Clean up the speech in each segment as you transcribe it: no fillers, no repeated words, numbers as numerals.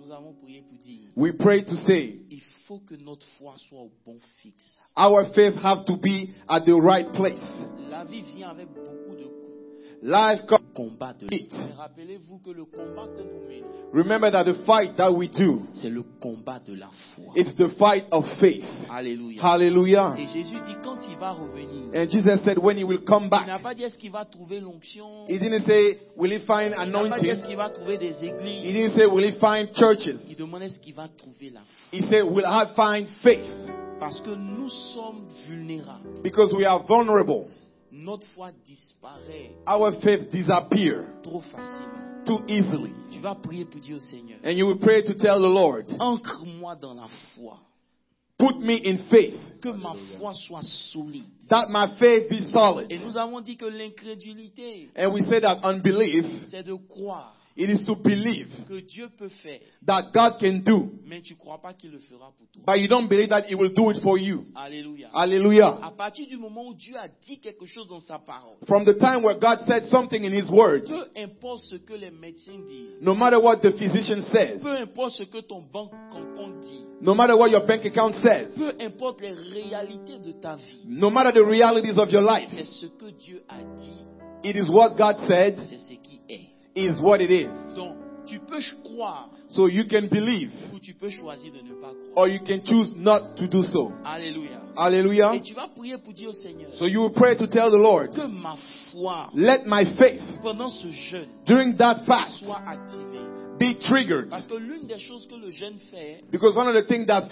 Nous avons prié pour dire, we pray to say, il faut que notre foi soit au bon fixe. our faith have to be at the right place. La vie vient avec beaucoup de coups. Life comes. Combat de It. Mais rappelez-vous que le combat que nous menons, Remember that the fight that we do, c'est le combat de la foi. it's the fight of faith. Alléluia. Hallelujah. Et Jésus dit quand il va revenir, And Jesus said when he will come il n'a back, pas dit est-ce qu'il va trouver l'onction. he didn't say, will he find Il n'a pas dit est-ce anointing? qu'il va trouver des He églises. didn't say, will he find churches? Il demande est-ce qu'il va trouver la foi. He said, will I find faith? Parce que nous sommes vulnérables. Because we are vulnerable. Notre foi disparaît Our faith disappear trop facilement. too easily. Tu vas prier pour dire au Seigneur, And you will pray to tell the Lord, ancre-moi dans la foi. put me in faith, Que ma foi soit solide. that my faith be Et solid. nous avons dit que l'incrédulité, And we say that unbelief, c'est de croire it is to believe que Dieu peut faire, that God can do, mais tu ne crois pas qu'il le fera pour toi. but you don't believe that he will do it for you. Alléluia. Hallelujah. À partir du moment où Dieu a dit quelque chose dans sa parole, From the time where God said something in his word, peu importe ce que les médecins disent, no matter what the physician says, peu importe ce que ton banque compte dit, no matter what your bank account says, peu importe les réalités de ta vie, no matter the realities of your life, c'est ce que Dieu a dit, it is what God said c'est ce qui est. is what it is. Donc, tu peux croire So you can believe ou tu peux choisir de ne pas croire. or you can choose not to do so. Alléluia. Hallelujah. Et tu vas prier pour dire au Seigneur So you will pray to tell the Lord, que ma foi let my faith pendant ce jeûne during that fast soit activée. be triggered. Parce que l'une des choses que le jeûne fait, Because one of the things that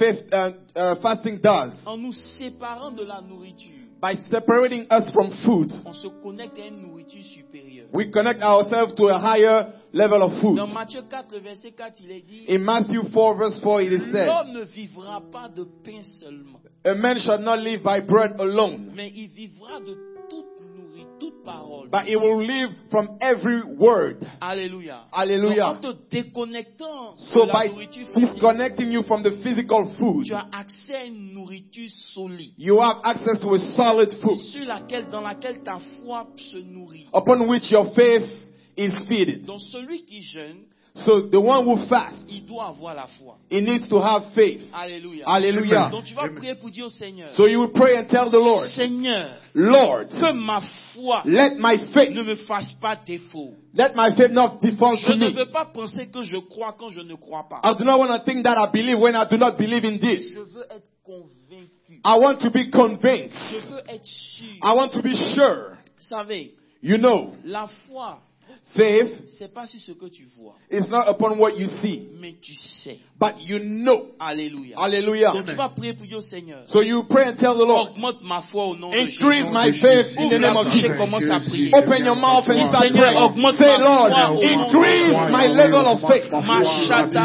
fasting does, en nous séparant de la nourriture, by separating us from food, on se connecte à une nourriture supérieure. we connect ourselves to a higher level of food. Dans Matthieu 4, verset 4, il est dit, In Matthew 4 verse 4 it is said, l'homme ne vivra pas de pain seulement, a man shall not live by bread alone, mais il vivra de toute nourriture, toute parole. but he will live from every word. Alléluia. Hallelujah. Donc, en te déconnectant So de by la nourriture physique, disconnecting you from the physical food, tu as accès à une nourriture solide, you have access to a solid food dans laquelle ta foi se nourrit. upon which your faith is feeded. Donc celui qui jeûne, So the one who fasts, il doit avoir la foi. he needs to have faith. Alléluia. Hallelujah. Donc tu vas prier pour dire au Seigneur, So you will pray and tell the Lord, Seigneur, Lord, que ma foi let my ne faith, me fasse pas défaut. let my faith not default Je to ne me. veux pas penser que je crois quand je ne crois pas. I do not want to think that I believe when I do not believe in this. Je veux être convaincu. I want to be convinced. Je veux être sûr. I want to be sure. Vous savez, You know, la foi, faith c'est pas sur ce que tu vois, is not upon what you see, mais tu sais. but you know. Alléluia. Hallelujah. Donc tu vas prier pour dire au Seigneur, So you pray and tell the Lord, augmente ma foi au nom de Jésus. increase my faith in the name of Je Jesus. commence à prier. Open your mouth and start Seigneur, praying. augmente Say, ma Lord, foi au nom de increase Jésus. my level of faith. Machata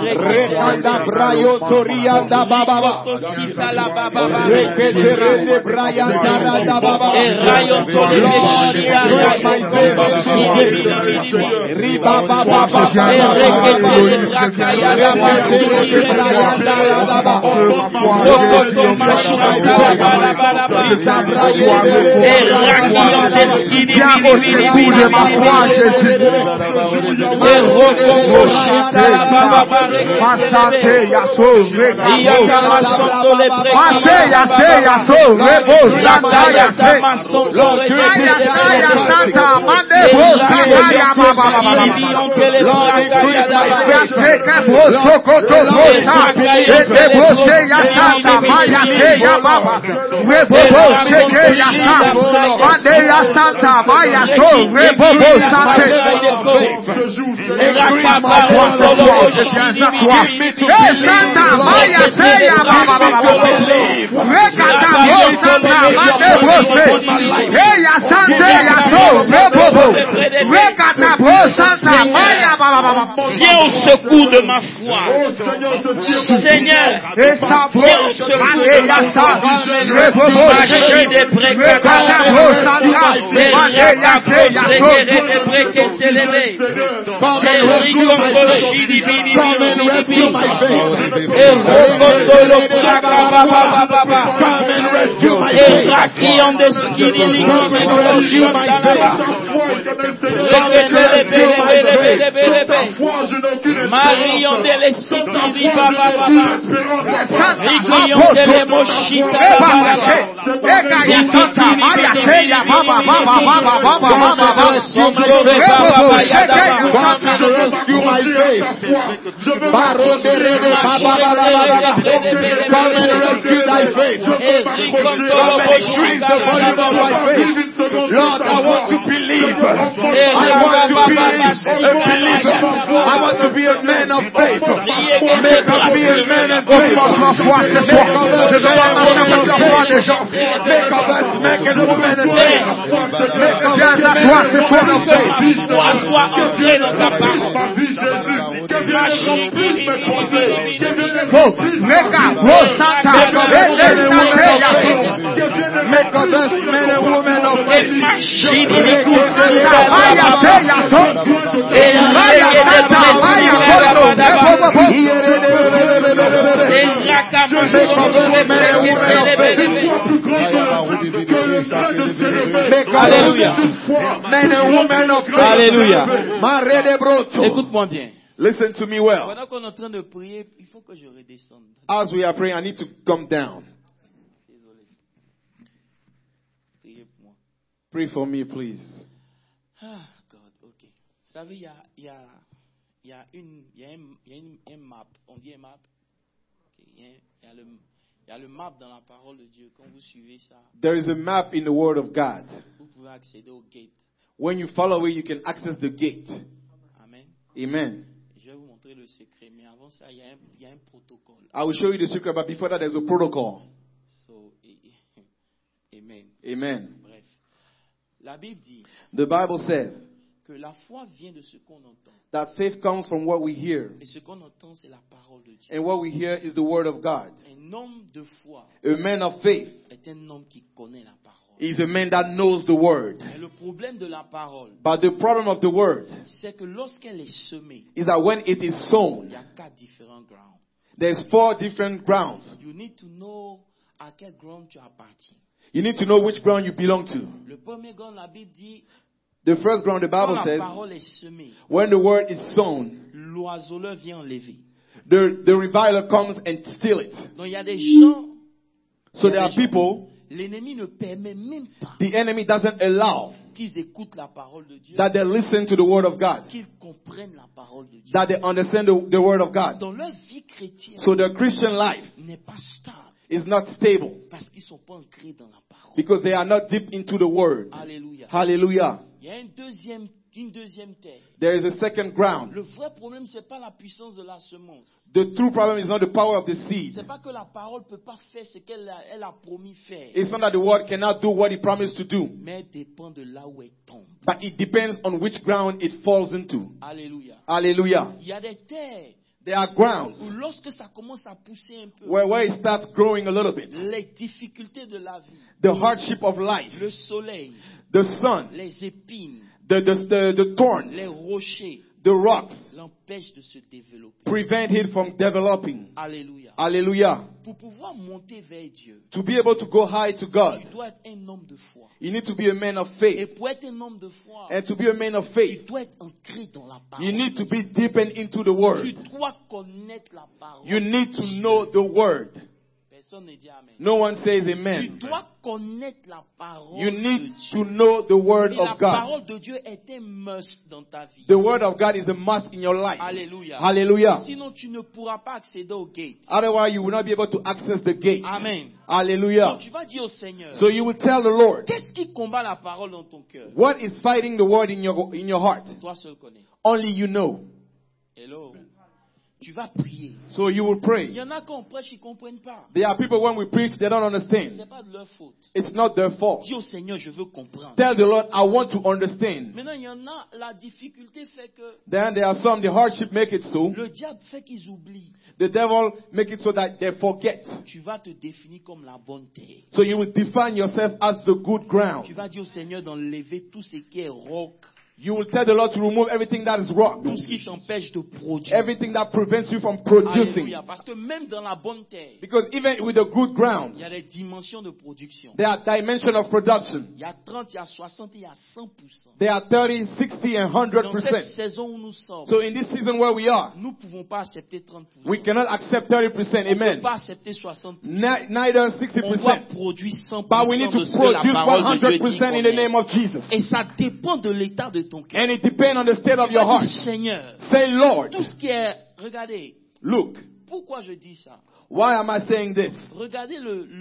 Rekanda brayo torianda bababa. Reketerende brayanda rada bababa. Lord, increase my faith. Riba baba Viens au secours de ma foi. Seigneur, viens au secours de ma foi. Marcher des Marion de les Sotiri Baba Baba. Rigoyon de les Moshita Baba. Lord, I want to believe. I want to be a believer. I want to be a man of faith. Make us be a man of faith. Make of us men and women of faith. Make of us men and women of faith. Sois entré dans ta parole. Make of us men and women of faith. Alléluia. Alléluia. Écoute-moi bien. Listen to me well. Pendant qu'on est en train de prier, il faut que je redescende. As we are praying, I need to come down. Désolé. Priez pour moi. Pray for me, please. Ah, God, ok. Vous savez, il y a un map. On dit un map. Okay. Il y a le map dans la parole de Dieu. Quand vous suivez ça, There is a map in the Word of God. vous pouvez accéder au gate. When you follow it, you can access the gate. Amen. Amen. Je vais vous montrer le secret, mais avant ça, il y a un protocole. I will show you the secret, but before that, there's a protocol. So, amen. Amen. Bref, la Bible dit The Bible says que la foi vient de ce qu'on entend. that faith comes from what we hear. Et ce qu'on entend, c'est la parole de Dieu. And what we hear is the Word of God. Un homme de foi A man of faith est un homme qui connaît la parole. is a man that knows the Word. Mais le problème de la parole, But the problem of the Word c'est que lorsqu'elle est semée, is that when it is il sown, y a 4 différents grounds. there's 4 different grounds. You need to know à quel ground tu appartiens. You need to know which ground you belong to. Le premier ground, la Bible dit, The first ground, the quand Bible la says, parole est semée, when the Word is sown, l'oiseleur vient enlever. the reviler comes and steal it. Donc il y a des gens, So there are people, l'ennemi ne permet même pas the enemy doesn't allow qu'ils écoutent la parole de Dieu, that they listen to the Word of God, qu'ils comprennent la parole de Dieu. that they understand the Word of God. Dans leur vie chrétienne, So their Christian life n'est pas stable is not stable parce qu'ils ne sont pas ancrés dans la parole. because they are not deep into the Word. Alléluia. Hallelujah. Il y a une deuxième terre. There is a second ground. Le vrai problème, c'est pas la puissance de la semence. The true problem is not the power of the seed. C'est pas que la parole peut pas faire ce qu'elle a promis faire. It's not that the Word cannot do what He promised to do, Mais elle dépend de là où elle tombe. but it depends on which ground it falls into. Alléluia. Hallelujah. Il y a des terres There are grounds où lorsque ça commence à pousser un peu, where it starts growing a little bit. les difficultés de la vie, The hardship of life, le soleil, the sun, les épines, the thorns, les rochers, the rocks l'empêchent de se développer. prevent it from developing. Alléluia. Hallelujah. Pour pouvoir monter vers Dieu, To be able to go high to God, tu dois être un homme de foi. you need to be a man of Et faith. pour être un homme de foi, And to be a man of tu faith, dois être ancré dans la parole. you need to be deepened into the Tu Word. dois connaître la parole. You need to know the Word. Personne ne dit amen. No one says Tu amen. dois connaître la parole You de need Dieu. to know the Word Et la of God. parole de Dieu est un must dans ta vie. The Word of God is a must in your life. Alléluia. Hallelujah. Sinon, tu ne pourras pas accéder au gate. Otherwise, you will not be able to access the gate. Amen. Hallelujah. Donc, tu vas dire au Seigneur, So you will tell the Lord, qu'est-ce qui combat la parole dans ton cœur? what is fighting the Word in your heart? Toi seul connais. Only you know. Hello. Tu vas prier. So you will Il pray. y en a qui on prêche, ils ne comprennent pas. There are people when we preach, they don't Ce understand. n'est pas de leur faute. It's not their fault. Dis au Seigneur, je veux comprendre. Tell the Lord, I want to understand. Maintenant, il y en a, la difficulté fait que Then there are some, the hardship make it so. le diable fait qu'ils oublient. The devil make it so that they forget. Tu vas te définir comme la bonne terre. So you will define yourself as the good ground. Tu vas dire au Seigneur d'enlever tout ce qui est roc. You will tell the Lord to remove everything that is wrong. Tout ce qui t'empêche de produire. Everything that prevents you from producing. Alléluia. Parce que même dans la bonne terre, Because even with the good ground, il y a des dimensions de production. there are dimensions of production. Il y a 30, il y a 60, il y a 100%. There are 30, 60, and Dans cette 100%. saison où nous sommes, So in this season where we are, nous ne pouvons pas accepter 30%. we cannot accept 30%. On ne peut Amen. pas accepter 60%. Neither On doit 60%. produire 100% But we need to de ce que la produce parole de Dieu dit 100% in the qu'on name est. of Jesus. Et ça dépend de l'état de ton cœur. And it depends on the state of your heart. Seigneur, Say, Lord, tout ce qui est... Regardez, look, pourquoi je dis ça? why am I saying this? Regardez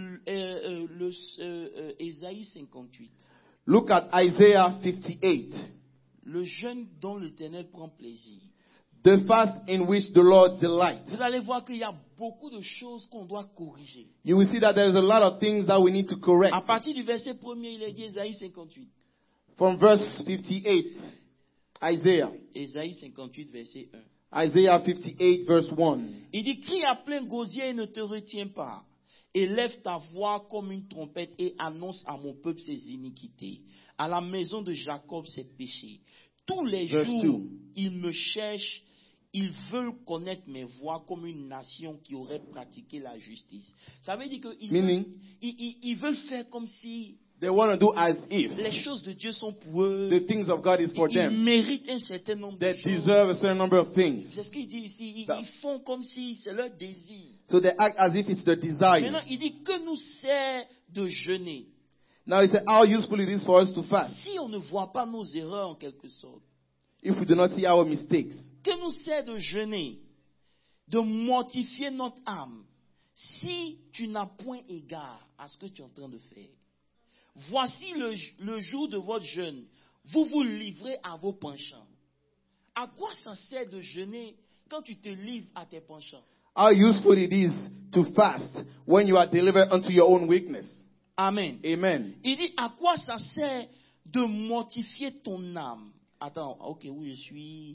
Ésaïe 58. Look at Isaiah 58. Le jeûne dont l'Éternel prend plaisir. The fast in which the Lord delights. Vous allez voir qu'il y a beaucoup de choses qu'on doit corriger. You will see that there is a lot of things that we need to correct. À partir du verset 1er, il est dit Ésaïe 58. From verse 58, Isaiah. Ésaïe 58, verset 1. Isaiah 58, verse 1. Il dit, crie à plein gosier et ne te retiens pas. Élève ta voix comme une trompette et annonce à mon peuple ses iniquités. À la maison de Jacob ses péchés. Tous les Verse jours, 2. ils me cherchent. Ils veulent connaître mes voies comme une nation qui aurait pratiqué la justice. Ça veut dire qu'ils veulent faire comme si They want to do as if les choses de Dieu sont pour eux. the things of God is for Ils them. méritent un certain nombre de They choses. deserve a certain number of things. C'est ce qu'il dit ici. Ils font comme si c'est leur désir. So they act as if it's the desire. Maintenant, il dit que nous sert de jeûner. Now he said, how useful it is for us to fast. Si on ne voit pas nos erreurs en quelque sorte, If we do not see our mistakes. que nous sert de jeûner, de mortifier notre âme, si tu n'as point égard à ce que tu es en train de faire. Voici le jour de votre jeûne. Vous vous livrez à vos penchants. À quoi ça sert de jeûner quand tu te livres à tes penchants? How useful it is to fast when you are delivered unto your own weakness. Amen. Amen. Il dit, à quoi ça sert de mortifier ton âme? Attends, ok, où je suis?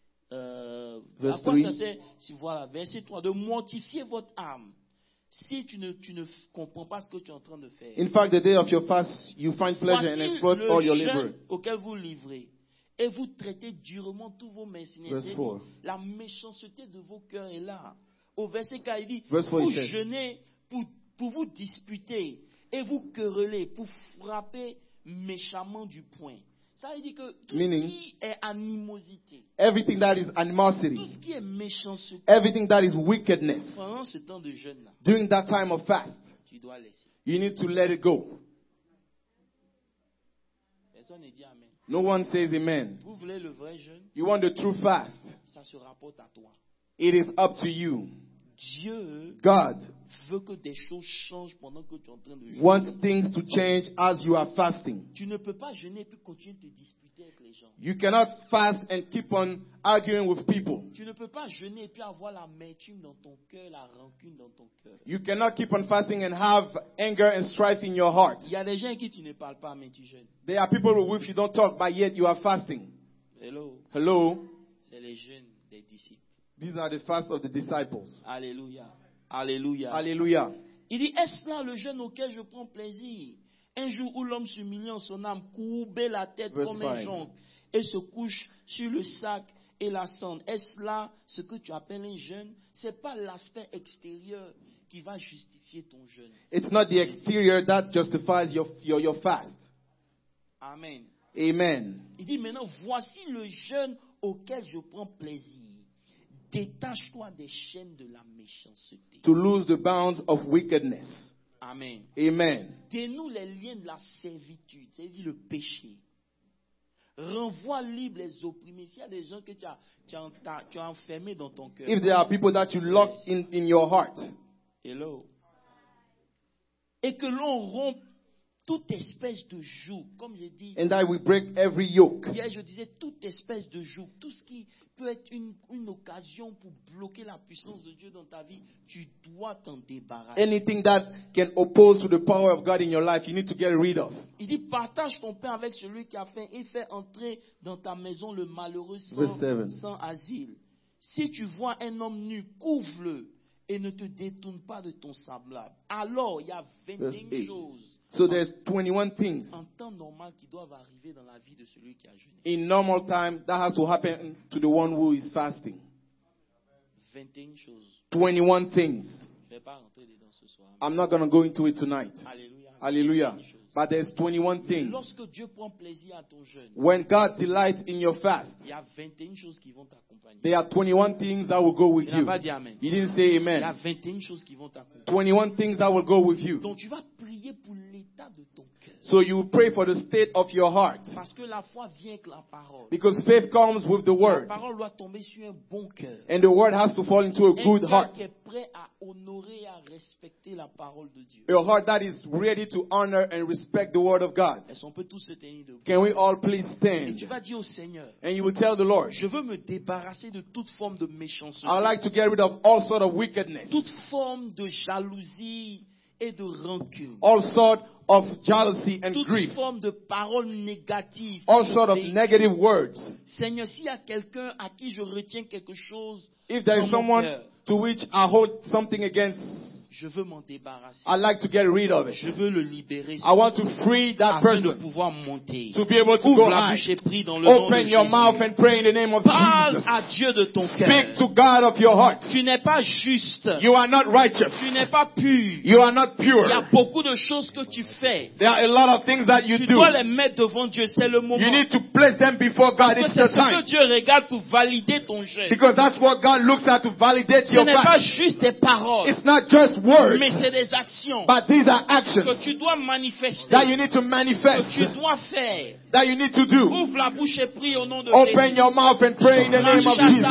À Verse quoi 3. ça sert? Si voilà, verset 3, de mortifier votre âme. Si tu ne comprends pas ce que tu es en train de faire. In fact, the day of your fast, you find pleasure and Voici exploit all your le labor. jeûne auquel vous livrez. Et vous traitez durement tous vos mercenaires. Verse 4. La méchanceté de vos cœurs est là. Au verset 4, il dit, Verse 4, vous it says, jeûnez pour vous disputer et vous quereller, pour frapper méchamment du poing. Ça veut dire que tout ce qui est animosité, everything that is animosity, tout ce qui est méchanceté, everything that is wickedness, pendant ce temps de jeûne-là, during that time of fast, tu dois laisser. you need to let it go. Personne ne dit Amen. No one says amen. Vous voulez le vrai jeûne? You want the true fast. Ça se rapporte à toi. It is up to you. Dieu God veut que des choses changent pendant que tu es en train de jeûner. wants things to change as you are fasting. Tu ne peux pas jeûner et puis continuer de te disputer avec les gens. You cannot fast and keep on arguing with people. Tu ne peux pas jeûner et puis avoir l'amertume dans ton cœur, la rancune dans ton cœur. You cannot keep on fasting and have anger and strife in your heart. Il y a des gens à qui tu ne parles pas mais tu jeûnes. There are people with which you don't talk, but yet you are fasting. Hello. Hello? C'est les jeûnes des disciples. These are the fasts of the disciples. Alléluia. Alléluia. Hallelujah. Il dit, est-ce là le jeûne auquel je prends plaisir? Un jour où l'homme s'humilie en son âme, courber la tête Verse comme un 5. jonc et se couche sur le sac et la cendre. Est-ce là ce que tu appelles un jeûne? C'est pas l'aspect extérieur qui va justifier ton jeûne. It's not the exterior that justifies your fast. Amen. Amen. Il dit maintenant, voici le jeûne auquel je prends plaisir. Détache-toi des chaînes de la méchanceté. To lose the bounds of wickedness. Amen. Amen. Dénoue les liens de la servitude, c'est-à-dire le péché. Renvoie libre les opprimés. S'il y a des gens que tu as enfermés dans ton cœur. If there are people that you lock in your heart. Hello. Et que l'on rompe toute espèce de joug, comme j'ai dit. And that we break every yoke. Hier, je disais toute espèce de joug, tout ce qui peut être une occasion pour bloquer la puissance de Dieu dans ta vie, tu dois t'en débarrasser. Anything that can oppose to the power of God in your life, you need to get rid of. Il dit, partage ton pain avec celui qui a faim et fais entrer dans ta maison le malheureux Verse 7. sans asile. Si tu vois un homme nu, couvre-le et ne te détourne pas de ton semblable. Alors, il y a 21 choses. So there's 21 things. En temps normal qui doivent arriver dans la vie de celui qui a jeûné. In normal time, that has to happen to the one who is fasting. 21 choses. 21 things. Je ne vais pas rentrer dedans ce soir. I'm not going to go into it tonight. Alléluia. Hallelujah. 21 choses. But there's 21 things. Lorsque Dieu prend plaisir à ton jeûne, When God delights in your fast, il y a 21 choses qui vont t'accompagner. there are 21 things that will go with Il n'a you. pas dit amen. You didn't say Il y a amen. 21 choses qui vont t'accompagner. 21 things that will go with you. Donc tu vas prier pour l'état de ton cœur. So you will pray for the state of your heart. Parce que la foi vient avec la parole. Because faith comes with the La word. parole doit tomber sur un bon cœur. And the word has to fall into a Un good cœur heart. qui est prêt à honorer et à respecter la parole de Dieu. A heart that is ready to honor and respect the word of God. Est-ce qu'on peut tous se tenir debout? Can we all please Et tu stand? vas dire au Seigneur, And you will tell the Lord, je veux me débarrasser de toute forme de méchanceté, I would like to get rid of all sort of wickedness, toute forme de jalousie et de rancune, all sort of jealousy and toute grief, forme de paroles négatives. all que je sort of véhicule. negative words. Seigneur, s'il y a quelqu'un à qui je retiens quelque chose, If there is dans mon someone cœur, to which I hold something against, je veux m'en débarrasser. I'd like to get rid of Je it. veux le libérer. I want to free that afin de person pouvoir monter. to be able to Ouvre go la high. bouche et prie dans le nom de Open your Jésus. mouth and pray in the name of Parle Jesus. à Dieu de ton cœur. Speak to God of your heart. Tu n'es pas juste. You are not righteous. Tu n'es pas pur. You are not pure. Il y a beaucoup de choses que tu fais. There are a lot of things that you Tu do. dois les mettre devant Dieu. C'est le moment. You need to place them before God. Parce que It's c'est the ce que time. Dieu regarde pour valider ton jeûne. Because that's what God looks at to validate Ce your n'est pas fast. juste des paroles, It's not just words, mais c'est des actions but these are que actions tu dois manifester, that you need to que manifest, tu dois faire. that you need to do. Ouvre la bouche et prie au nom de Open Jésus. your mouth and pray in the name of Jesus.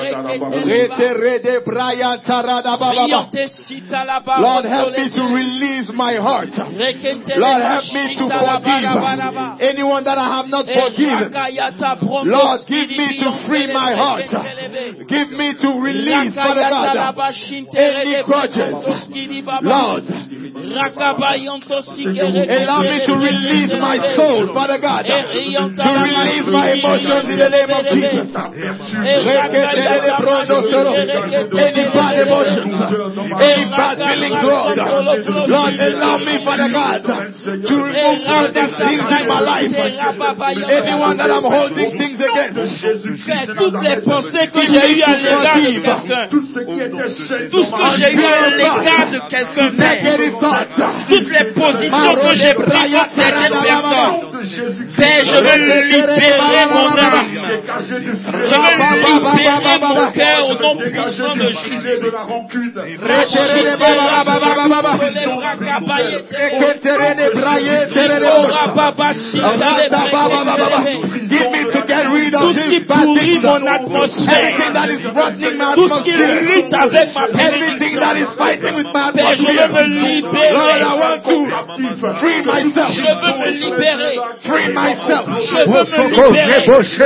Lord, help me to release my heart. Lord, help me to forgive anyone that I have not forgiven. Lord, give me to free my heart. Give me to release, Father God, any grudges. Lord, allow me to release my soul, Father God, to release my emotions in the name of Jesus. Any bad emotions, any bad feelings, Lord, Lord, allow me, Father God, to remove all these things in my life. Anyone that I'm holding things against, Toutes les pensées que j'ai eues à l'égard de quelqu'un, tout ce que j'ai eu à l'égard de quelqu'un, negative thoughts, toutes les positions que j'ai prises à certaines personnes, Père, je veux libérer mon âme. Je veux libérer mon cœur au nom puissant de Jésus. give me to get rid of Tout ce qui this bad pourrit things, mon atmosphère, everything that is rotting my tout ce qui atmosphere, lutte avec ma everything that is fighting with my Père, je veux me atmosphere. Lord, I libérer. want to free myself. Je veux me libérer. Free myself. Je veux me libérer.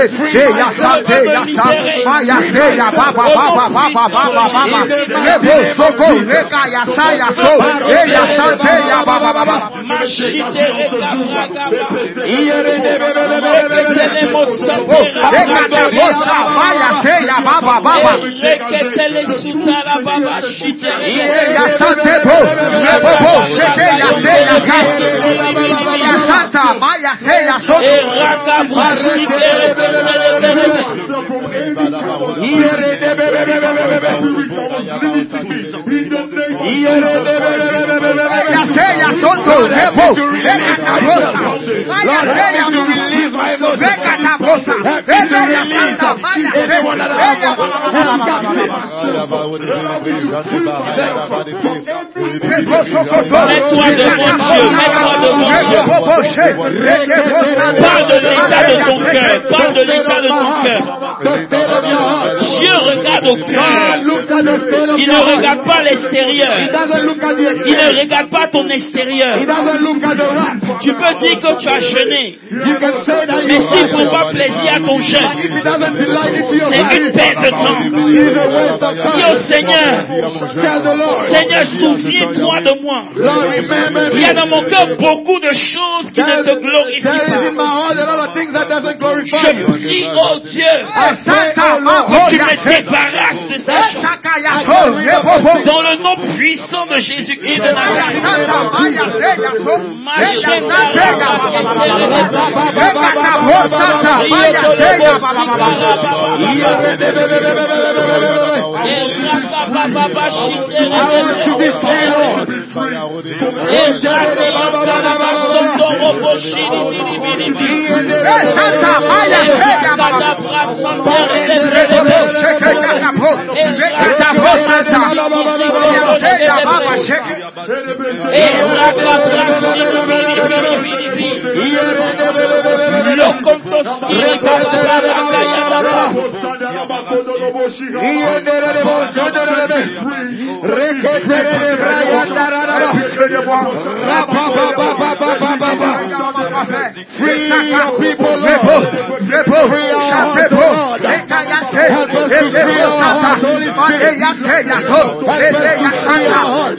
Mets-toi devant Dieu, mets-toi devant Dieu. Parle de l'état de ton cœur, parle de l'état de ton cœur. Dieu regarde au cœur. Il ne regarde pas l'extérieur. Il ne regarde pas ton extérieur. Tu peux dire que tu as jeûné, mais s'il ne prend pas plaisir à ton jeûne, c'est une perte de temps. Dis au Seigneur, Seigneur, souviens-toi de moi. Il y a dans mon cœur beaucoup de choses qui ne te glorifient pas. Je prie, oh Dieu, que tu me débarrasses de ces choses. Dans le nom puissant de Jésus-Christ de Nazareth. Free your people, Lord. Free our hearts, Lord. Help us to free our hearts, Holy Spirit. Help us to free our hearts.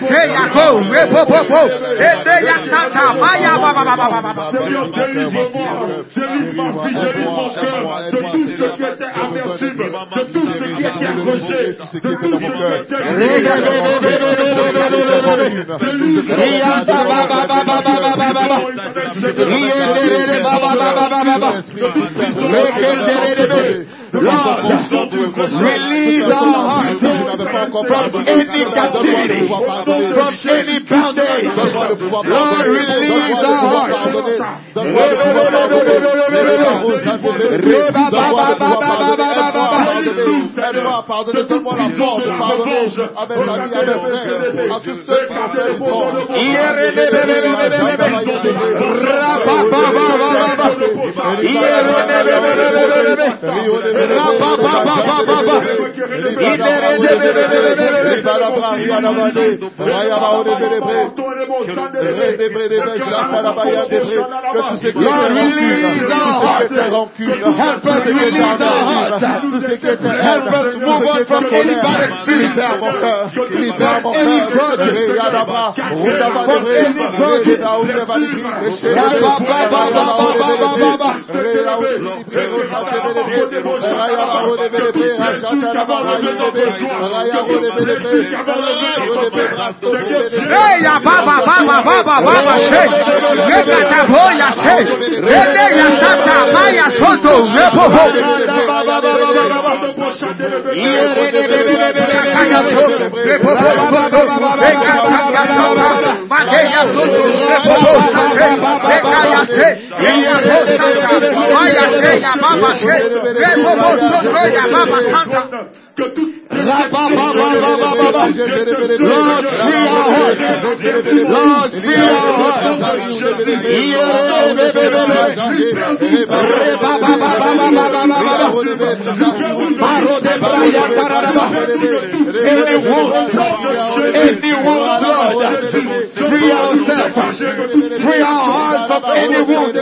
Lord, release our hearts from any captivity, from any bondage. Lord, release our hearts. Pardonne, donne-moi la force de pardonner avec la vie, avec frère, à tous ceux qui ont fait le tort. Help us move on from any bad experience. Any grudges. Free our hearts from any wound.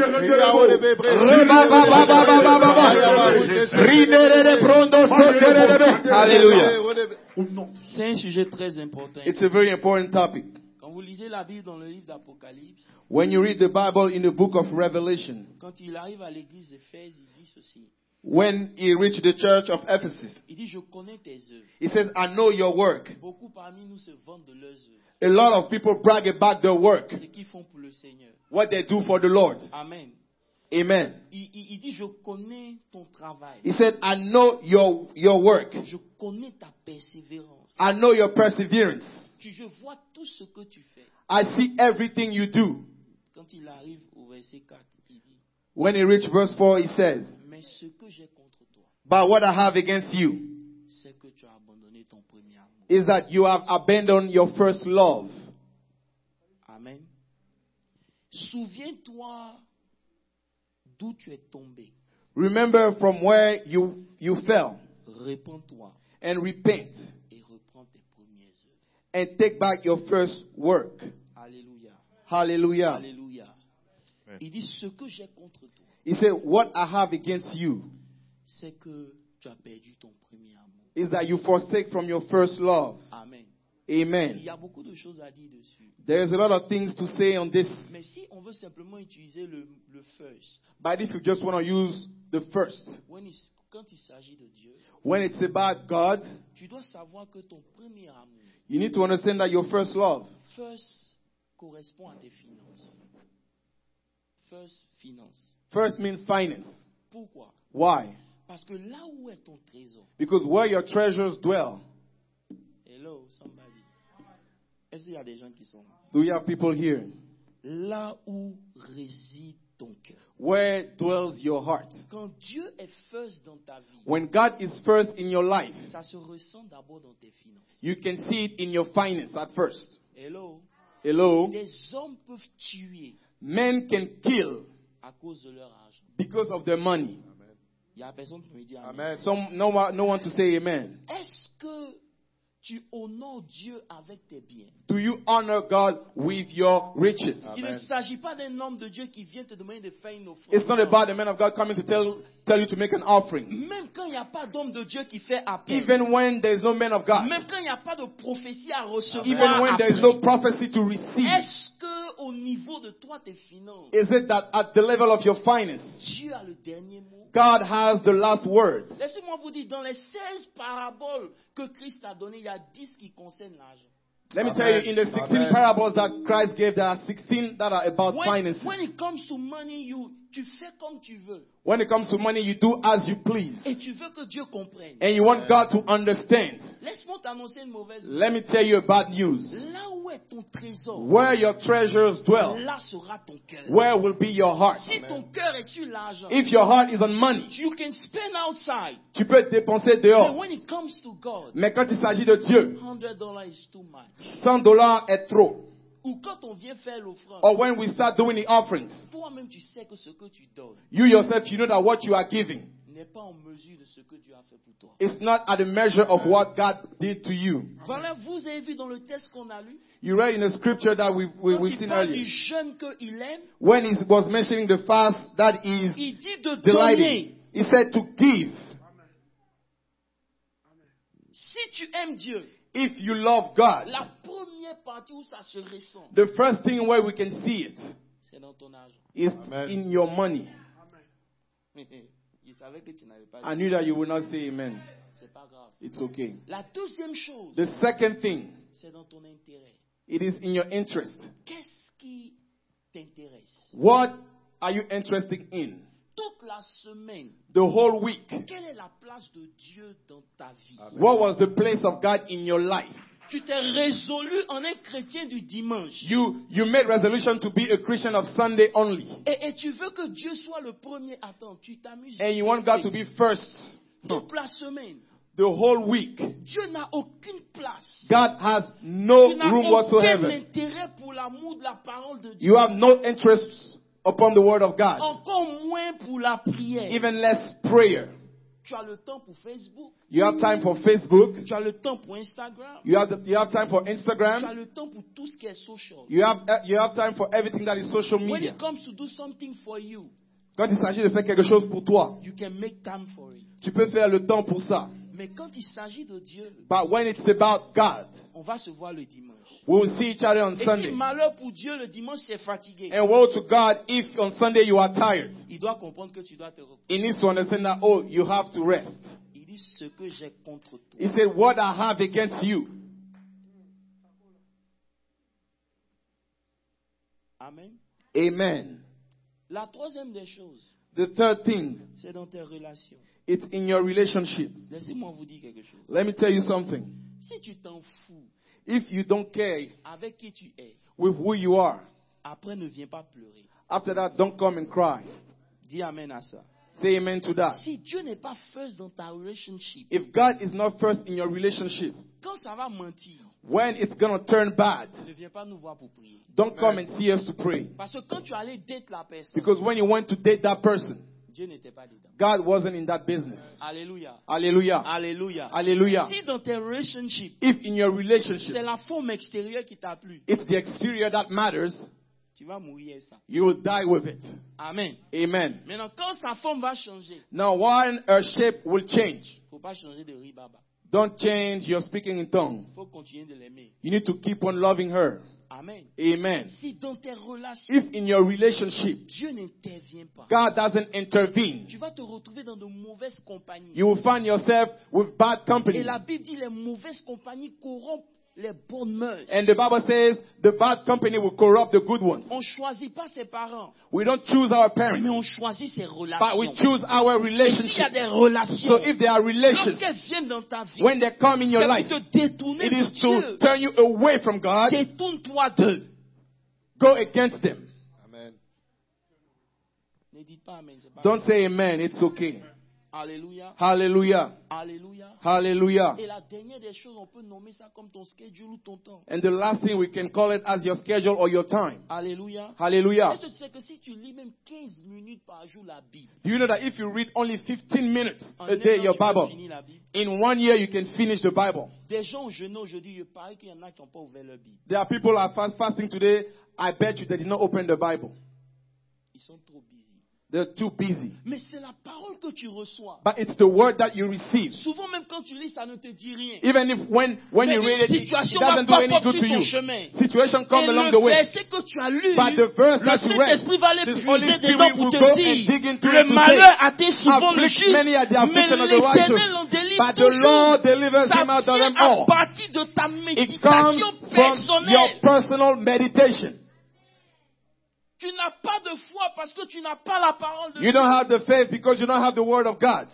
C'est un sujet très important. It's a very important topic. Quand vous lisez la Bible dans le livre d'Apocalypse, when you read the Bible in the book of Revelation, quand il arrive à l'église d'Éphèse, il dit ceci. When he reached the church of Ephesus, il dit, je connais tes œuvres. He says, I know your work. Beaucoup parmi nous se vantent de leurs œuvres. A lot of people brag about their work. Ce qu'ils font pour le Seigneur. What they do for the Lord. Amen. Amen. Il dit, je connais ton travail. He said, I know your work. Je connais ta persévérance. I know your perseverance. Je vois tout ce que tu fais. I see everything you do. Quand il arrive au verset 4, il dit, when he reached verse 4, he says, mais ce que j'ai contre toi, but what I have against you, c'est que tu as abandonné ton premier amour. Is that you have abandoned your first love. Amen. Souviens-toi d'où tu es tombé. Remember from where you fell. Répands-toi. And repent. Et reprends tes premières œuvres. And take back your first work. Alléluia. Hallelujah. Alléluia. Il dit ce que j'ai contre toi. He said, what I have against you, c'est que tu as perdu ton premier amour. Is that you forsake from your first love. Amen. Il Amen. y a beaucoup de choses à dire dessus. There's a lot of things to say on this. Mais si on veut simplement utiliser le first, But if you just want to use the first, quand il s'agit de Dieu, when it's about God, tu dois savoir que ton premier amour, you need to understand that your first love first, correspond à tes finances. First, finance. first means finance. Pourquoi? Why? Parce que là où est ton trésor, Because where your treasures dwell. hello, somebody. Est-ce qu'il y a des gens qui sont là? Do you have people here? Là où réside ton cœur. Where dwells your heart? Quand Dieu est first dans ta vie, When God is first in your life, ça se ressent d'abord dans tes finances. you can see it in your finance at first. Hello. Hello? Des hommes peuvent tuer Men can kill à cause de leur argent. because of their money. Il y a personne qui me dit amen. Amen. No one to say amen. Est-ce que tu honores Dieu avec tes biens? Do you honor God with your riches? Il ne s'agit pas d'un homme de Dieu qui vient te demander de faire une offrande. It's not about the man of God coming to tell you to make an offering. Même quand il n'y a pas d'homme de Dieu qui fait appel. Even when there is no man of God. Même quand il n'y a pas de prophétie à recevoir. Even when there is no prophecy to receive. Est-ce que au niveau de toi tes finances, Is it that at the level of your finance, Dieu a le dernier mot? God has the last word? Laissez-moi vous dire, dans les 16 paraboles que Christ a données, il y a 10 qui concernent l'argent. Let me tell you, in the 16 parables that Christ gave, there are 16 that are about finances. When it comes to money, tu fais comme tu veux. When it comes to money, you do as you please. Et tu veux que Dieu comprenne. And you want God to understand. Laisse-moi t'annoncer une mauvaise nouvelle. Let me tell you a bad news. Là où est ton trésor, Where your treasures dwell, là sera ton cœur. where will be your heart? Si ton cœur est sur l'argent, If your heart is on money, you can spend outside. tu peux dépenser But dehors. when it comes to God, Mais quand il s'agit de Dieu, $100 is too much. $100 est trop. Ou quand on vient faire l'offrande, Or when we start doing the offerings, toi-même tu sais que ce que tu donnes you yourself, you know that what you are giving n'est pas en mesure de ce que Dieu a fait pour toi. is not at the measure of what God did to you. Voilà, vous avez vu dans le texte qu'on a lu, You read in the scripture that we've quand il seen parle earlier, du jeûne qu'il aime, when he was mentioning the fast that is il dit de delighting, donner. he said to give. Si tu aimes Dieu, If you love God, la première partie où ça se ressent, the first thing where we can see it c'est dans ton argent. is Amen. in your money. Il savait que tu n'avais pas I dit. knew that you would not say amen. C'est pas grave. It's okay. La deuxième chose, The second thing, c'est dans ton intérêt. it is in your interest. Qu'est-ce qui t'intéresse? What are you interested in? Toute la semaine, The whole week, quelle est la place de Dieu dans ta vie? what was the place of God in your life? Tu t'es résolu en un chrétien du dimanche. You made resolution to be a Christian of Sunday only. Et tu veux que Dieu soit le premier. Attends, tu t'amuses. And you want God to be first Toute la semaine. the whole week. Dieu n'a aucune place. God has no Tu n'as room aucun whatsoever. intérêt pour l'amour de la parole de Dieu. You have no interest upon the word of God. Encore moins pour la prière. Even less prayer. Tu as le temps pour Facebook. You have time for Facebook. Tu as le temps pour Instagram. You have time for Tu as Instagram. le temps pour tout ce qui est social. You have time for everything that is social When media. it comes to do something for you, Quand il s'agit de faire quelque chose pour toi, you can make time for it. tu peux faire le temps pour ça. Mais quand il s'agit de Dieu, But when it's about God, on va se voir le dimanche. we will see each other on Et si Sunday. malheur pour Dieu, le dimanche c'est fatigué. And woe to God if on Sunday you are tired. Il doit comprendre que tu dois te reposer. He needs to understand that, oh, you have to rest. Il dit ce que j'ai contre toi. He said, what I have against you. Amen. Amen. La troisième des choses, The third thing, c'est dans tes relations. it's in your relationships. Laissez-moi vous dire quelque chose. Let me tell you something. Si tu t'en fous If you don't care avec qui tu es, with who you are, après ne viens pas pleurer. after that, don't come and cry. Dis amen à ça. Say amen to that. Si Dieu n'est pas first dans ta relationship, If God is not first in your relationships, quand ça va mentir, when it's going to turn bad, ne viens pas nous voir pour prier. don't come and see us to pray. Parce que quand tu allais date la personne, Because when you went to date that person, Dieu n'était pas dedans. God wasn't in that business. Alléluia. Hallelujah. Alléluia. Hallelujah. Si dans tes relationships, If in your c'est relationship, la forme extérieure qui t'a plu, it's the exterior that matters, tu vas mourir ça. you will die with it. Amen. Amen. Maintenant, quand sa forme va changer, Now, one, her shape will change. il ne faut pas changer de ribaba. Don't change your speaking in tongue. Il faut continuer de l'aimer. You need to keep on loving her. Amen. Amen. Si dans tes relations, If in your relationship, Dieu n'intervient pas, God doesn't intervene, tu vas te retrouver dans de mauvaises compagnies. you will find yourself with bad company. Et la Bible dit les mauvaises compagnies corrompent les bonnes mœurs. And the Bible says the bad company will corrupt the good ones. On ne choisit pas ses parents, We don't choose our mais parents, on choisit ses but relations. we choose our Et s'il y a relationship. des relations, So if there are relations, lorsqu'elles viennent dans ta vie, when they come in your c'est life, pour te détourner it de is to Dieu. turn you away from God. Détourne-toi d'eux. Go against them. Amen. Ne dites pas amen. C'est pas Don't say amen. It's okay. Alléluia. Hallelujah. Alléluia. Hallelujah. Et la dernière des choses, on peut nommer ça comme ton schedule ou ton temps. And the last thing, we can call it as your schedule or your time. Alléluia. Hallelujah. Est-ce que tu sais que si tu lis même 15 minutes par jour la Bible, Do you know that if you read only 15 minutes en a un day an, your tu peux Bible, finir la Bible? in 1 year you can finish the Bible? Des gens au jeûne aujourd'hui, il paraît qu'il y en a qui n'ont pas ouvert leur Bible. There are people who are fasting today. I bet you they did not open the Bible. Ils sont trop busy. They're too busy. Mais c'est la parole que tu reçois. But it's the word that you receive. Souvent, même quand tu lis, ça ne te dit rien. Even if when Mais you read une it, it situation doesn't do va any pop good sur to ton you. chemin. Situation come Et along le the way. verset que tu as lu, But the verse le that you read, Saint-Esprit va aller the puiser Holy dedans Spirit pour will te go and dig dire, into le it to malheur say, atteint souvent le afflict many are the juste, mais affliction of the righteous, l'Éternel en délivre but the Lord toujours. delivers him out Ça of vient them à all. partir de ta It méditation comes from your personnelle. personal meditation. Tu n'as pas de foi parce que tu n'as pas la parole de You Dieu. don't have the faith because you don't have the word of God.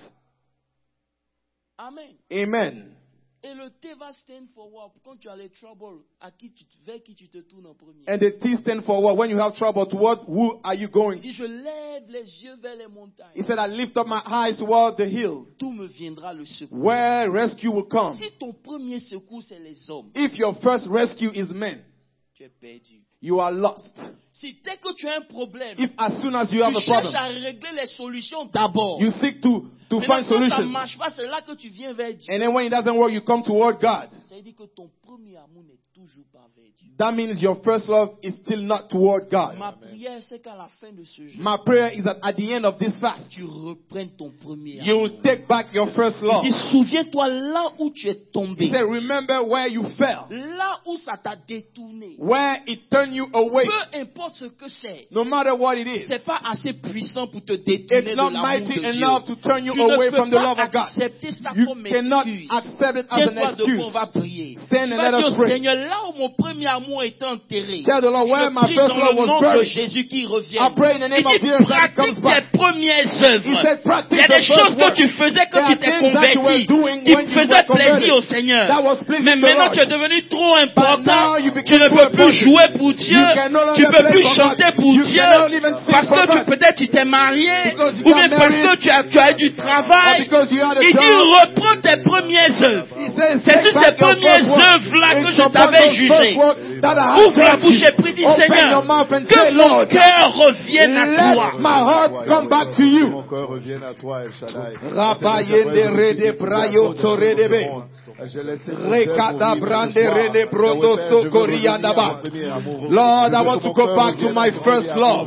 Amen. Amen. Et le T va stand for what? Quand tu as les troubles, vers qui tu te tournes en premier? And the T stand for what? When you have trouble, toward who are you Il going? dit, je lève les yeux vers les montagnes. He said, I lift up my eyes toward the hills, D'où me viendra le secours? where rescue will come. Si ton premier secours, c'est les hommes, If your first rescue is men, tu es perdu. you are lost. Si dès que tu as un problème, If as soon as you have tu a cherches problem, à régler les solutions d'abord. you seek to Maintenant, find quand ça ne solutions. marche pas, c'est là que tu viens vers Dieu. And then when it doesn't work, you come toward God. Ça veut dire que ton premier amour n'est toujours pas vers Dieu. That means your first love is still not toward God. Ma prière, c'est qu'à la fin de ce jeûne, My prayer is that at the end of this fast, tu reprennes ton premier you amour. will take back your first Il love. dit, souviens-toi là où tu es tombé. He said, remember where you fell, Là où ça t'a détourné. where it turned you away. Peu importe ce que c'est. No matter what it is, C'est pas assez puissant pour te détourner it's de not l'amour mighty de enough Dieu. to turn you Tu away ne from peux the love pas of God. accepter ça You comme cannot excuse. accept it as an Tiens-toi debout, on excuse. va prier. Stand Tu and vas let dire us au pray. Seigneur, là où mon premier amour est enterré, Tell the Lord where je my prie first dans love le was nom de buried. Jésus qu'il I revienne. pray in the name of Il dit, Jesus that it comes pratique back. tes premières He œuvres. said, Il practice y a the des choses first que work. tu faisais quand There tu are t'es things that you were converti, doing qui when you faisaient were plaisir converted. au Seigneur. That was pleasing Mais the maintenant Lord. tu es devenu trop But now important. you Tu became ne too peux plus important. jouer pour Dieu. You can no longer Tu ne peux play plus for chanter God. pour You Dieu. cannot even sing Parce for que God. peut-être tu t'es marié. Because you Ou bien got parce married. que tu as du Or travail. because you had a Il dit job. reprends tes premières œuvres. He says, C'est take sur ces back your premières first work. œuvres-là que It's je upon t'avais those jugé. first work that I have Ouvre la judged bouche you. et prie, dis Open Seigneur, your mouth and que say, mon Lord, cœur revienne à toi. let my heart come back to you. Mon cœur revienne à toi, El Shaddai. Rabayende rede brayo toredebe. Rekada brande rede brodo sokoriandaba. Lord, I want to go back to my first love.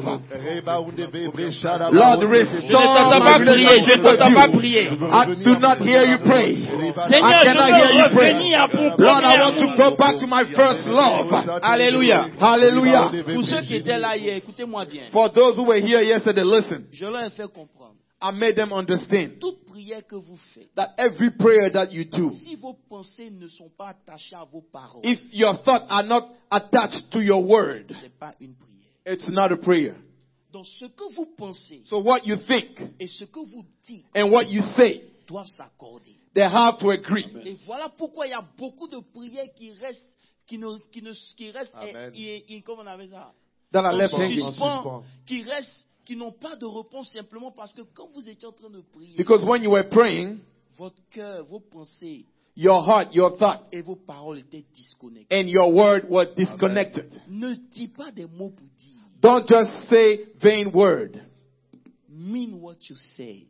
Lord, restore my relationship with you. I do not hear you pray. Seigneur, I je cannot hear veux you pray. revenir à mon Lord, I premier want to amour. go back to my first love. Alléluia. Hallelujah. Pour ceux qui étaient là hier, écoutez-moi bien. For those who were here yesterday, listen. Je leur ai fait comprendre. I made them understand Toute prière que vous faites, that every prayer that you do, si vos pensées ne sont pas attachées à vos paroles, if your thoughts are not attached to your word, ce n'est pas une prière. it's not a prayer. Donc ce que vous pensez So what you think et ce que vous dites and what you say, doivent s'accorder. they have to agree. Et voilà pourquoi il y a beaucoup de prières qui restent, qui restent, Amen. comment on appelle ça? That are En left hanging. suspens, qui restent, qui n'ont pas de réponse simplement parce que quand vous étiez en train de prier, Because when you were praying, votre cœur, vos pensées your heart, your thought, et vos paroles étaient disconnectées. and your word were disconnected. Ne dis pas des mots pour dire. Don't just say vain word. Mean what you say.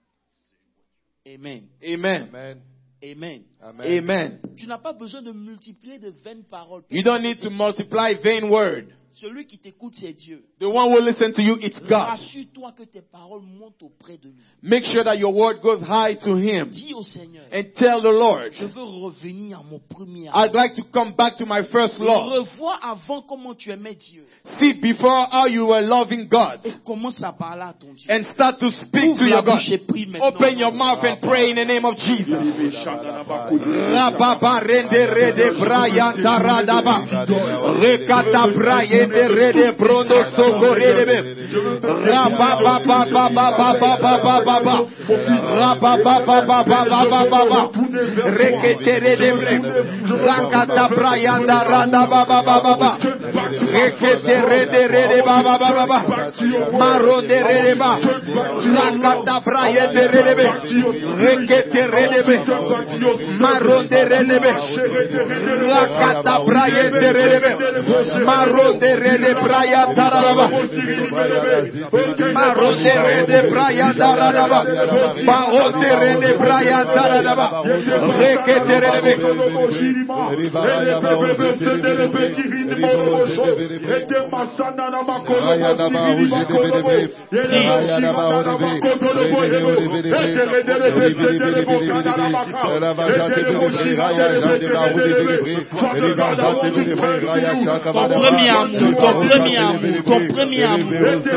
Amen. Amen. Amen. Amen. Amen. Tu n'as pas besoin de multiplier de vaines paroles. You don't need to multiply vain word. Celui qui t'écoute, c'est Dieu. The one who listens to you, it's God. Assure-toi que tes paroles montent auprès de lui. Make sure that your word goes high to Him. Dis au Seigneur, And tell the Lord, je veux revenir à mon premier amour. I'd like to come back to my first love. Revois avant comment tu aimais Dieu. See before how you were loving God. Et commence à parler à ton Dieu. And start to speak Ouvre to la your God. bouche et prie maintenant. Open your mouth and pray in the name of Jesus. Rababa rende rede Brian Taradaba. Rekata Brian de rede Brono Sokorebe. Rababa baba baba baba baba. Rababa baba baba baba. Rekete rede bre. Rakata Brian Darada baba baba. Rekete rede baba baba. Maro de rede ba. Rakata Brian de rede. Rekete rede. Maro de rede. Rakata Brian de rede. Maro de rede Brian Daraba. Maro de rede Brian Daraba. Maro de rede Brian Daraba. Rekete rede. Ton premier amour.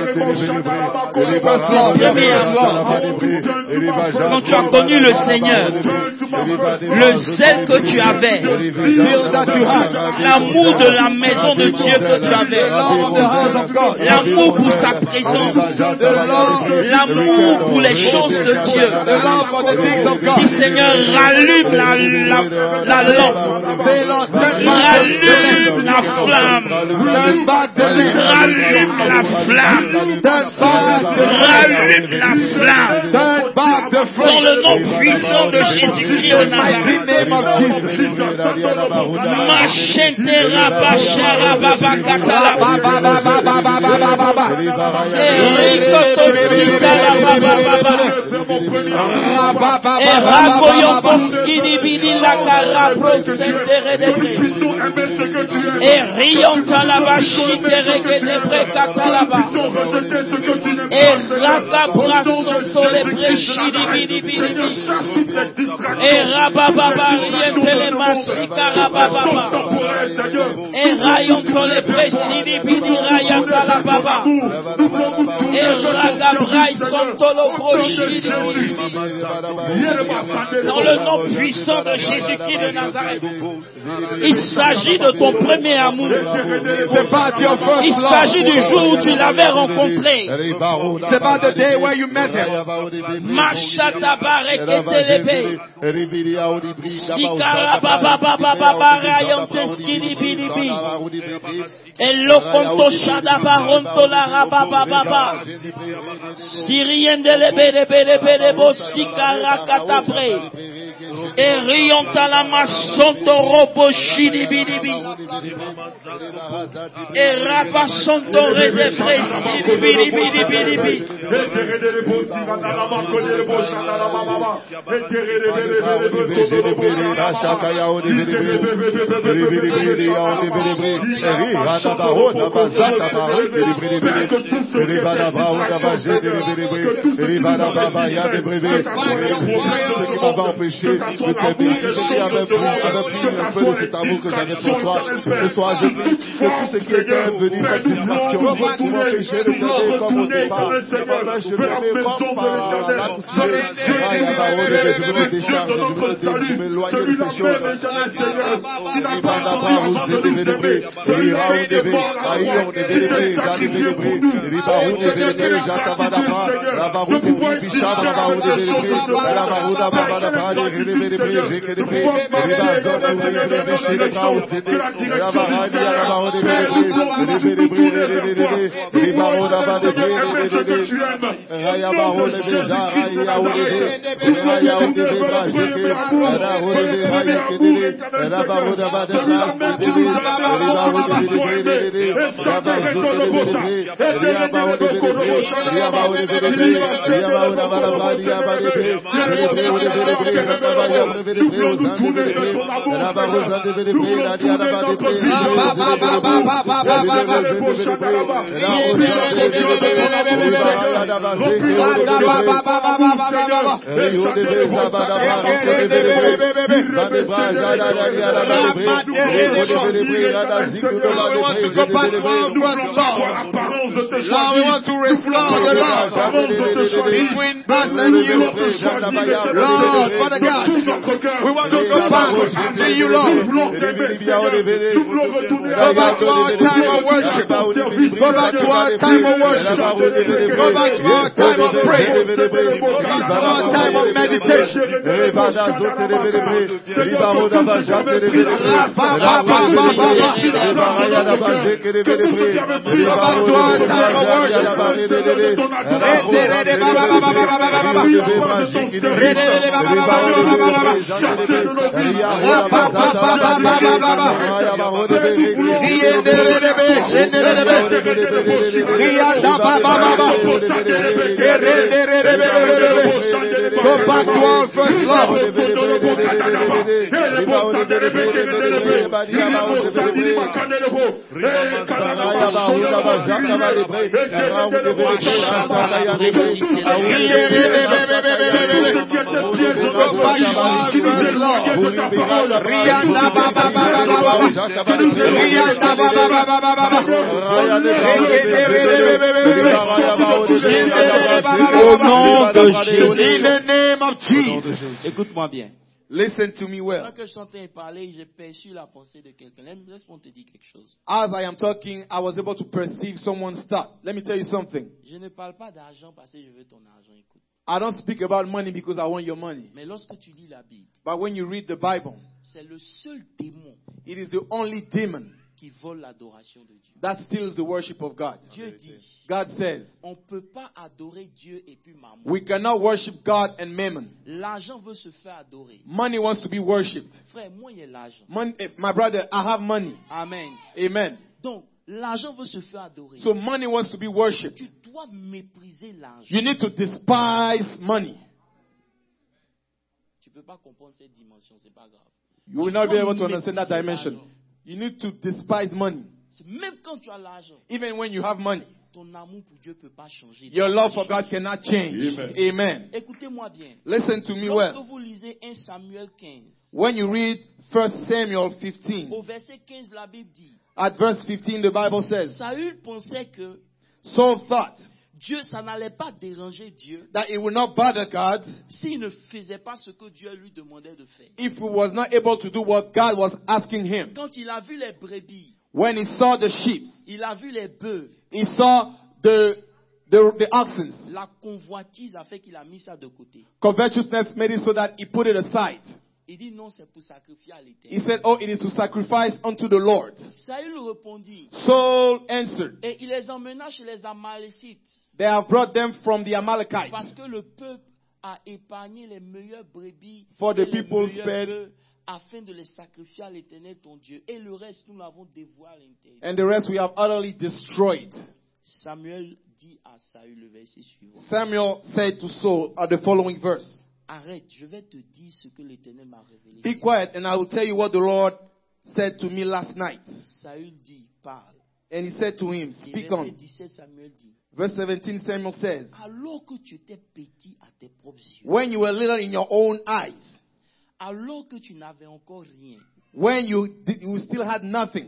Quand tu as connu le Seigneur, le zèle que tu avais, l'amour de la maison de Dieu que tu avais, l'amour pour sa présence, l'amour pour les choses de Dieu. Dis Seigneur, rallume la lampe, rallume la flamme, rallume la flamme, rallume la flamme, dans le nom puissant de Jésus-Christ au Nazareth. Machentera bachara baba katala baba baba baba baba. Erikoto sitala baba baba. Erakoyon poskini bidi la karabro sentere debre. Eriyonta la bachitere kedebre katalaba. Erakabra sonto lebre shidi bidi bidi. Erababa rientele masikara baba. Erayonto lebre shidi bidi rayata la baba. Eragabra sonto lobro shidi bidi. Dans le nom puissant de Jésus-Christ de Nazareth, il s'agit de ton premier amour. Il s'agit du jour où tu l'avais rencontré. It's about the day where you met him. Machata bareketelebe. Sikara baba baba baba rayonte skini bidi bi. Elokonto shada baronto la rababa baba. Siriende lebe lebe lebe lebo sikara katabre. Eriyonta la masonto robo shidi bidi bi. Eraba sonto redefre shidi bidi bidi bidi bi. Ce soir, je prie que tout ce qui était venu comme distraction pour m'empêcher de t'aider comme au départ, je me mets comme par la couture. Je me décharge, je m'éloigne de ces choses. we want to restore the love between us and you. Lord, Father God, we want to go back to you, Lord. Go back to our time of worship. Go back to our time of worship. Go back to our time of praise. Go back to our time of meditation. Go back to our time of Go back to our first love. Au nom de Jésus. In the name of Jesus. Écoute-moi bien. Listen to me well. Quand je suis en train de parler, j'ai perçu la pensée de quelqu'un. Laisse-moi te dire quelque chose. As I am talking, I was able to perceive someone's thought. Let me tell you something. Je ne parle pas d'argent parce que je veux ton argent. Écoute. I don't speak about money because I want your money. Mais lorsque tu lis la Bible, But when you read the Bible, c'est le seul démon it is the only demon qui vole l'adoration de Dieu. that steals the worship of God. Dieu dit, God says, on ne peut pas adorer Dieu et puis maman. we cannot worship God and mammon. L'argent veut se faire adorer. Money wants to be worshipped. Frère, moi, il y a l'argent. My brother, I have money. Amen. Amen. Donc, l'argent veut se faire adorer. So money wants to be worshipped. Tu dois mépriser l'argent. You need to despise money. Tu ne peux pas comprendre cette dimension, c'est pas grave. You will not be able to understand that dimension. You need to despise money. Même quand tu as l'argent, even when you have money, ton amour pour Dieu ne peut pas changer. Your love for God cannot change. Amen. Écoutez-moi bien. Listen to me Lorsque well. vous lisez 1 Samuel 15, when you read 1 Samuel 15, au verset 15, la Bible dit, at verse 15, the Bible says, Saül pensait que Saul thought Dieu, ça n'allait pas déranger Dieu that it would not bother God s'il ne faisait pas ce que Dieu lui demandait de faire. if he was not able to do what God was asking him. Quand il a vu les brebis, when he saw the sheep, il a vu les bœufs, he saw the oxen. La convoitise a fait qu'il a mis ça de côté. Covetousness made it so that he put it aside. Il dit non, c'est pour sacrifier à l'Éternel. He said, oh, it is to sacrifice unto the Lord. Saül répondit. Saul answered. Et il les emmena chez les Amalécites. They have brought them from the Amalekites. Parce que le peuple a épargné les meilleures brebis For the et people les meilleurs spared, bœufs afin de les sacrifier à l'Éternel ton Dieu. Et le reste, nous l'avons dévoilé à l'intérieur. and the rest we have utterly destroyed. Samuel dit à Saül le verset suivant. Samuel said to Saul at the following verse, arrête, je vais te dire ce que l'Éternel m'a révélé. be quiet and I will tell you what the Lord said to me last night. Saül dit, parle. And he said to him, Et speak verset on. 17, Samuel dit, Verse 17, Samuel says, alors que tu étais petit à tes propres yeux, when you were little in your own eyes, alors que tu n'avais encore rien, when you still had nothing,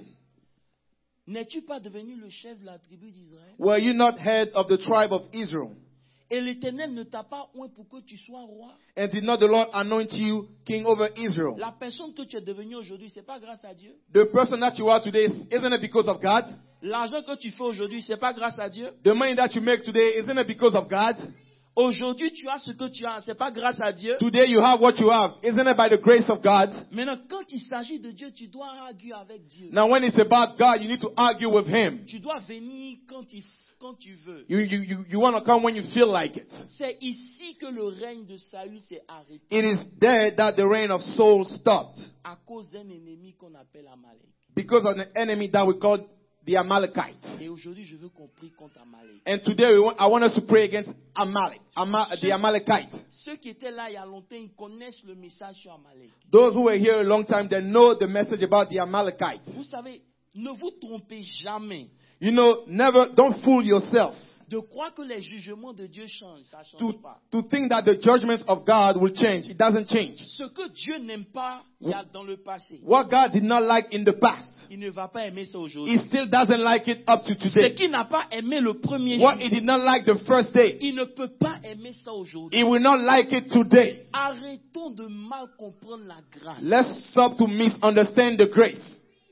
n'es-tu pas devenu le chef de la tribu d'Israël? were you not head of the tribe of Israel? Et l'Éternel ne t'a pas oint pour que tu sois roi? And did not the Lord anoint you king over Israel? La personne que tu es devenu aujourd'hui, c'est pas grâce à Dieu. The person that you are today, isn't it because of God? L'argent que tu fais aujourd'hui, c'est pas grâce à Dieu. The money that you make today, isn't it because of God? Aujourd'hui, tu as ce que tu as, c'est pas grâce à Dieu. Today you have what you have, isn't it by the grace of God? Maintenant, quand il s'agit de Dieu, tu dois arguer avec Dieu. Now when it's about God, you need to argue with Him. Tu dois venir quand tu veux. You want to come when you feel like it. C'est ici que le règne de Saül s'est arrêté. It is there that the reign of Saul stopped. À cause d'un ennemi qu'on appelle Amalek. Because of the enemy that we call the Amalekites. Et aujourd'hui, je veux qu'on prie contre Amalek. And today I want us to pray against Amalek, the Amalekites. Ceux qui étaient là il y a longtemps, ils connaissent le message sur Amalek. Those who were here a long time, they know the message about the Amalekites. Vous savez, ne vous trompez jamais You know, don't fool yourself de croire que les jugements de Dieu changent. Ça ne change pas. to think that the judgments of God will change. It doesn't change. Ce que Dieu n'aime pas, il y a dans le passé. What God did not like in the past, Il ne va pas aimer ça He aujourd'hui. still doesn't like it up to Ce today. qu'il n'a pas aimé le premier What jour, He did not like the first day, il ne peut pas aimer ça aujourd'hui. He will not like it today. Arrêtons de mal comprendre la grâce. Let's stop to misunderstand the grace.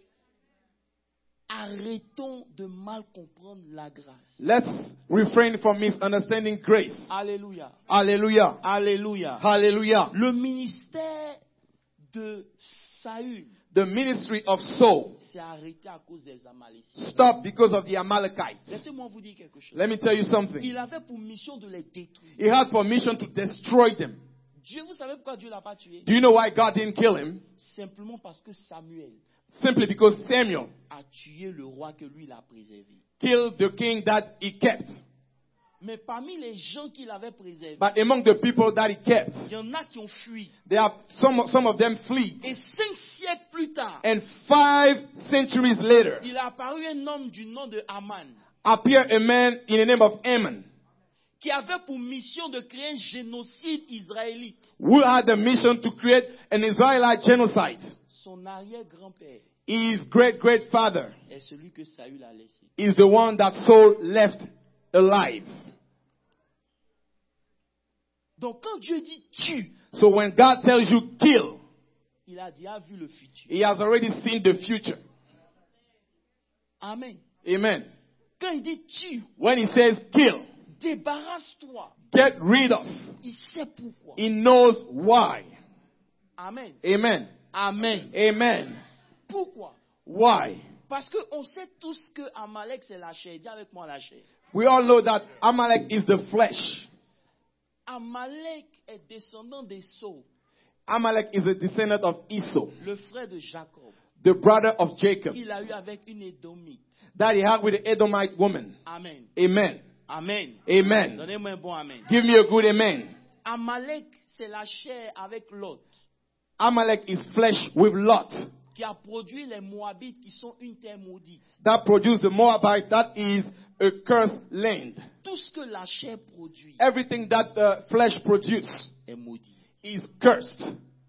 Arrêtons de mal comprendre la grâce. Let's refrain from misunderstanding grace. Alléluia. Hallelujah. Alléluia. Hallelujah. Le ministère de Saül The ministry of Saul s'est arrêté à cause des Amalécites. stopped because of the Amalekites. Laissez-moi vous dire quelque chose. Let me tell you something. Il avait pour mission de les détruire. He had permission to destroy them. Dieu, vous savez pourquoi Dieu l'a pas tué? Do you know why God didn't kill him? Simplement parce que Samuel Simply because Samuel a tué le roi que lui l'a préservé. killed the king that he kept. Mais parmi les gens qu'il avait préservés, But among the people that he kept, il y en a qui ont fui. there are some of them flee. Et 5 siècles plus tard, And 5 centuries later, il a apparu un homme du nom de Haman appeared a man in the name of Ammon, qui avait pour mission de créer un génocide israélite. who had the mission to create an Israelite genocide. Son arrière-grand-père His great-great-father est celui que Saül a laissé. is the one that Saul left alive. Donc quand Dieu dit tue, So when God tells you kill, il a déjà vu le futur. He has already seen the future. Amen. Amen. Quand il dit tue, When He says kill, débarrasse-toi. get rid of, Il sait pourquoi. He knows why. Amen. Amen. Amen. Amen. Pourquoi? Why? Parce qu'on sait tous que Amalek c'est la chair. Dis avec moi la chair. We all know that Amalek is the flesh. Amalek est descendant d'Esau, Amalek is a descendant of Esau, le frère de Jacob, the brother of Jacob, qu'il a eu avec une Édomite. that he had with the Edomite woman. Amen. Amen. Amen. Amen. Donnez-moi un bon amen. Give me a good amen. Amalek, c'est la chair avec Lot, Amalek is flesh with Lot, qui a produit les Moabites qui sont une terre maudite. that produced the Moabite, that is a cursed land. Tout ce que la chair produit Everything that the flesh produces est maudit. is cursed.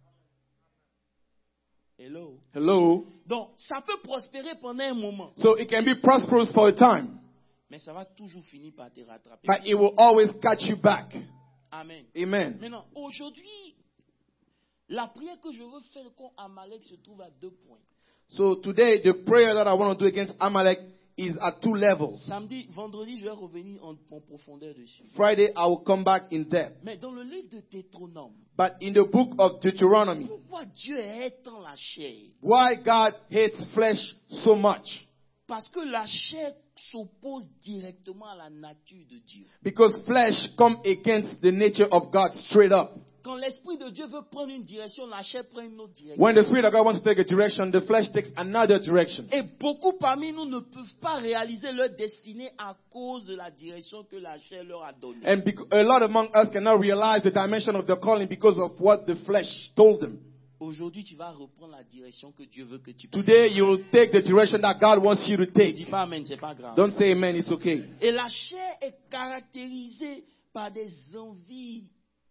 Hello. Hello? Donc, ça peut prospérer pendant un moment, So it can be prosperous for a time, mais ça va toujours finir par te rattraper. but it will always catch you back. Amen. Amen. Maintenant, aujourd'hui, la prière que je veux faire contre Amalek se trouve à 2 points. So today, the prayer that I want to do against Amalek is at 2 levels. Samedi, vendredi, je vais revenir en profondeur dessus. Friday, I will come back in depth. Mais dans le livre de Deutéronome, But in the book of Deuteronomy, pourquoi Dieu hait tant la chair? why God hates flesh so much? Parce que la chair s'oppose directement à la nature de Dieu. Because flesh come against the nature of God straight up. Quand l'Esprit de Dieu veut prendre une direction, la chair prend une autre direction. When the Spirit of God wants to take a direction, the flesh takes another direction. Et beaucoup parmi nous ne peuvent pas réaliser leur destinée à cause de la direction que la chair leur a donnée. And a lot among us cannot realize the dimension of their calling because of what the flesh told them. Aujourd'hui, tu vas reprendre la direction que Dieu veut que tu prennes. Today, you will take the direction that God wants you to Ne take. dis pas amen, c'est pas grave. Don't say amen, it's okay. Et la chair est caractérisée par des envies.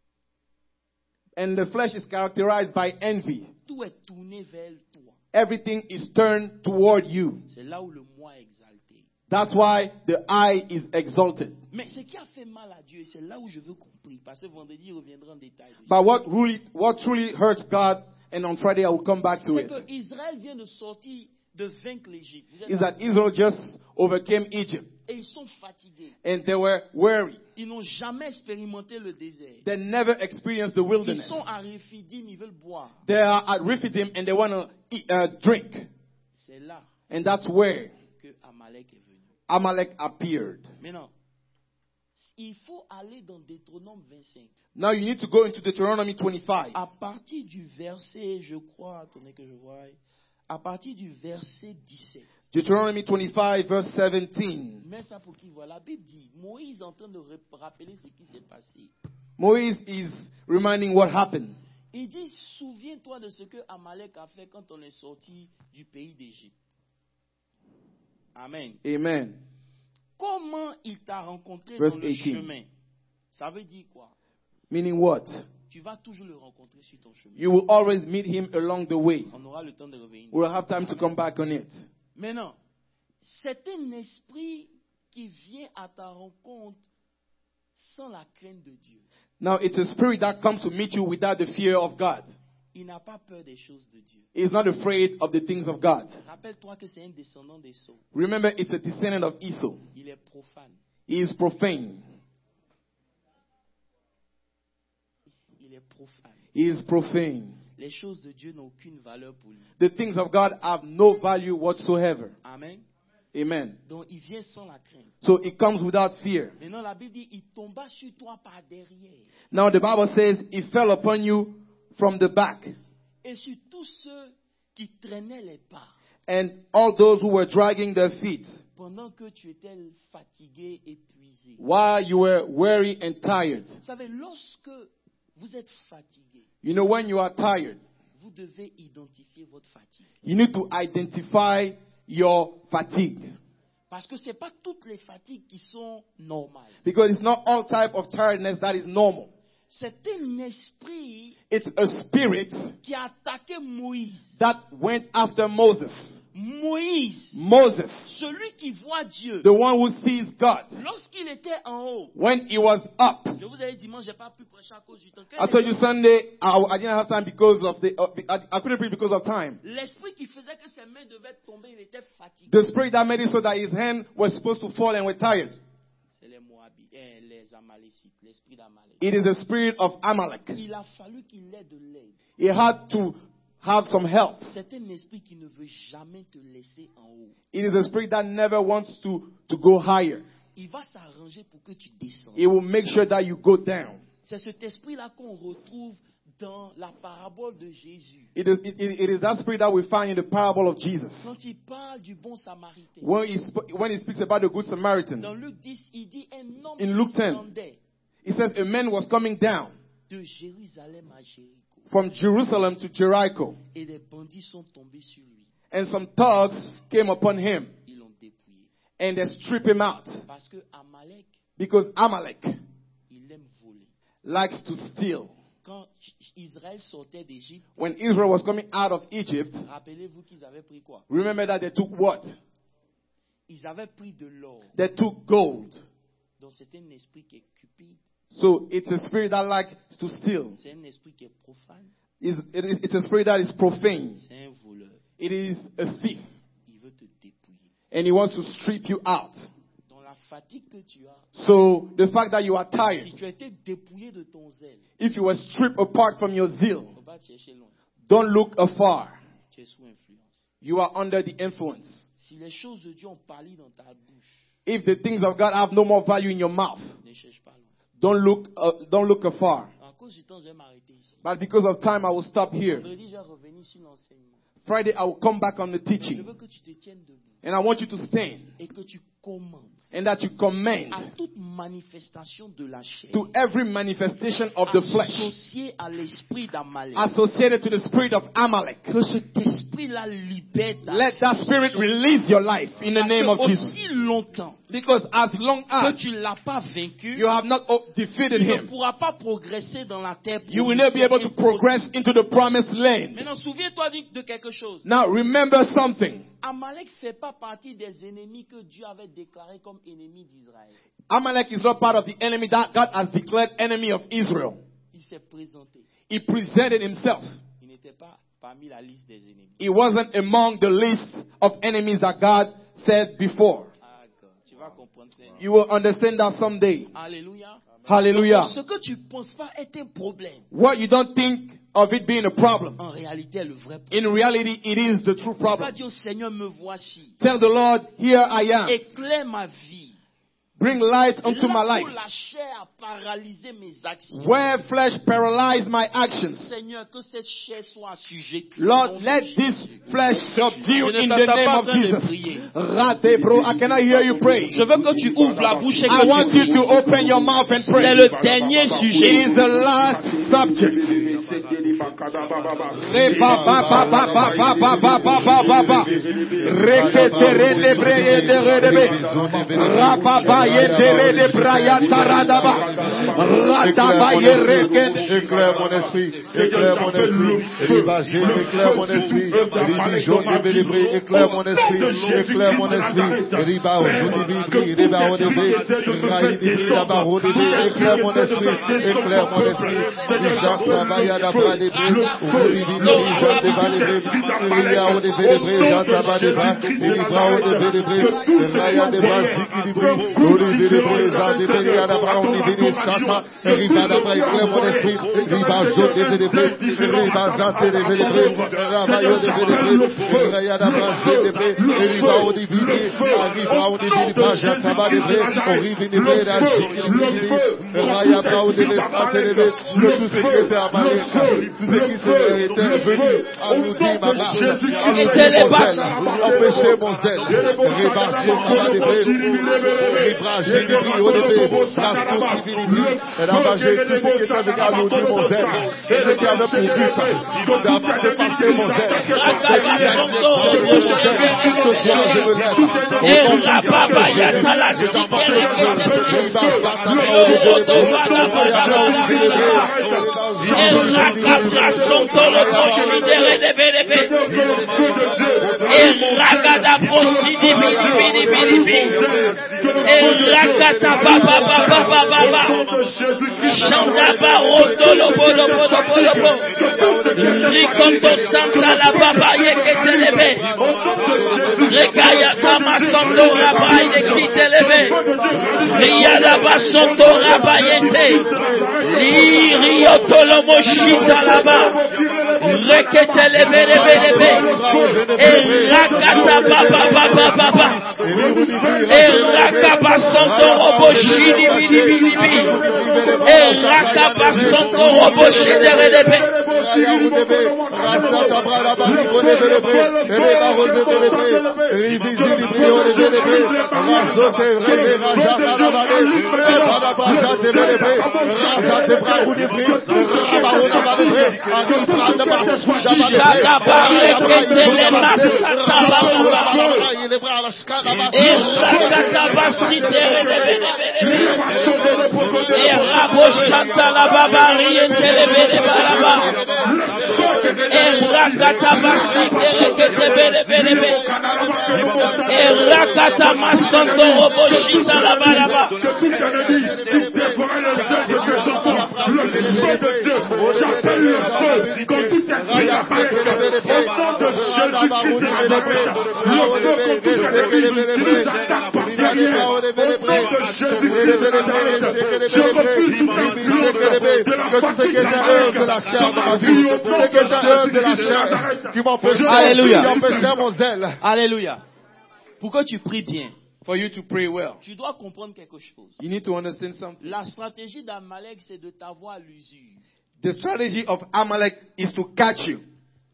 And the flesh is characterized by envy. Tout est tourné vers toi. Everything is turned toward you. C'est là où le moi est exalté. That's why the I is exalted. Mais ce qui a fait mal à Dieu, c'est là où je veux qu'on prie. Parce que vendredi, il reviendra en détail dessus. But what truly hurts God, and on Friday I will come back to C'est it, que Israël vient de sortir, de vaincre l'Égypte. Vous êtes is là? that Israel just overcame Egypt. Et ils sont fatigués. And they were weary. Ils n'ont jamais expérimenté le désert. They never experienced the Ils wilderness. sont à Rephidim, ils veulent boire. They are at Rephidim and they want to drink. C'est là And that's where que Amalek est venu. Amalek appeared. Maintenant, il faut aller dans Deutéronome 25. Now you need to go into Deuteronomy 25. À partir du verset, je crois, attendez que je voie, à partir du verset 17. Deuteronomy 25 verse 17. Mais ça pour qui voit. La Bible dit, Moïse est en train de rappeler ce qui s'est passé. Moïse is reminding what happened. Il dit, souviens-toi de ce que Amalek a fait quand on est sorti du pays d'Égypte. Amen. Amen. Comment il t'a rencontré Verse dans le 18. chemin? Ça veut dire quoi? Meaning what? Tu vas toujours le rencontrer sur ton chemin. You will always meet him along the way. On aura le temps de revenir. We'll have time to come back on it. Maintenant, c'est un esprit qui vient à ta rencontre sans la crainte de Dieu. Now, it's a spirit that comes to meet you without the fear of God. Il n'a pas peur des choses de Dieu. He is not afraid of the things of God. Rappelle-toi que c'est un descendant d'Esau. Remember, it's a descendant of Esau. Il est profane. He is profane. Il est profane. He is profane. Les choses de Dieu n'ont aucune valeur pour lui. The things of God have no value whatsoever. Amen. Amen. Donc il vient sans la crainte. So it comes without fear. Maintenant la Bible dit, il tomba sur toi par derrière. Now the Bible says he fell upon you from the back. Et sur tous ceux qui traînaient les pas. And all those who were dragging their feet. Pendant que tu étais fatigué, épuisé. While you were weary and tired. Vous savez, lorsque vous êtes fatigué, You know, when you are tired, vous devez identifier votre fatigue. you need to identify your fatigue. Parce que ce n'est pas toutes les fatigues qui sont normales. Because it's not all type of tiredness that is normal. C'est un esprit It's a spirit qui a attaqué Moïse. that went after Moses. Moïse, Moses, celui qui voit Dieu, the one who sees God, lorsqu'il était en haut. when he was up. Je vous avais dit dimanche, je n'ai pas pu prêcher à cause du temps. I told you Sunday, I didn't have time because of I couldn't preach because of time. L'esprit qui faisait que ses mains devaient tomber, il était fatigué. The spirit that made it so that his hand was supposed to fall and were tired. C'est les Moabites, les Amalécites, l'esprit d'Amalek. It is a spirit of Amalek. Il a fallu qu'il ait de l'aide. He had to have some help. C'est un esprit qui ne veut jamais te laisser en haut. It is a spirit that never wants to go higher. Il va s'arranger pour que tu descendes. It will make sure that you go down. C'est cet esprit-là qu'on retrouve dans la parabole de Jésus. It is that spirit that we find in the parable of Jesus. Quand il parle du bon Samaritain. When he speaks about the Good Samaritan. Dans Luc 10, il dit un homme In Luke 10, descendait he says a man was coming down de Jérusalem à Jéricho. from Jerusalem to Jericho. Et des bandits sont tombés sur lui. And some thugs came upon him Ils l'ont dépouillé. and they stripped him out. Parce que Amalek, Because Amalek il aime voler. likes to steal. Quand Israël sortait d'Égypte, When Israel was coming out of Egypt, rappelez-vous qu'ils avaient pris quoi? remember that they took what? Ils avaient pris de l'or. They took gold. Donc c'est un esprit qui est cupide. So it's a spirit that likes to steal. C'est un esprit qui est profane. It's a spirit that is profane. C'est un voleur. It is a thief. Il veut te dépouiller. And he wants to strip you out. Dans la fatigue que tu as, So the fact that you are tired, si tu as été dépouillé de ton zèle, if you were stripped apart from your zeal, il ne faut pas te chercher loin. don't look afar. Tu es sous influence. You are under the influence. Si les choses de Dieu ont parlé dans ta bouche, If the things of God have no more value in your mouth, ne cherche pas loin. don't look afar. À cause du temps, je vais m'arrêter ici. But because of time, I will stop here. Vendredi, je vais revenir sur l'enseignement. Friday, I will come back on the Je teaching. veux que tu te tiennes debout And I want you to stand et que tu commandes and that you command à toute manifestation de la chair to every manifestation of the flesh associée à l'esprit d'Amalek. associated to the spirit of Amalek. Que cet esprit-là libère ta Let that spirit release your life in the Parce name que of Jesus. aussi longtemps Because as long que as tu ne l'as pas vaincu, you have not defeated tu ne him, pourras pas progresser dans la terre you will not be able to progress into the promised land. Maintenant, souviens-toi de quelque chose. Now remember something. Amalek ne fait pas partie des ennemis que Dieu avait déclarés comme ennemis d'Israël. Amalek is not part of the enemy that God has declared enemy of Israel. Il s'est présenté. He presented himself. Il n'était pas parmi la liste des ennemis. He wasn't among the list of enemies that God said before. Ah, God, tu vas comprendre ça. You will understand that someday. Alléluia. Hallelujah. Ce que tu ne penses pas est un problème. What you don't think of it being a problem, En réalité, est le vrai problème. in reality, it is the true Tu vas problem. dire au Seigneur, me voici. Tell the Lord, here I am. Éclaire ma vie. bring light unto my Là où life. la chair a paralysé mes actions. Where flesh paralyzed my actions. Seigneur, que cette chair soit assujettie. Lord, let this flesh subdue in the name of Jesus. Prier. Bro, I cannot hear you pray. Je veux que tu ouvres la bouche et I want que tu you to pries. open your mouth and C'est pray. le dernier It sujet. is the last subject. Éclaire mon esprit, éclaire mon esprit, éclaire mon esprit, éclaire mon esprit, éclaire mon esprit, éclaire mon esprit, éclaire mon esprit, empêcher mon zèle, Alléluia. Alléluia. Pour que tu pries bien, For you to pray well, tu dois comprendre quelque chose. you need to understand something. La stratégie d'Amalek, c'est de t'avoir à l'usure. The strategy of Amalek is to catch you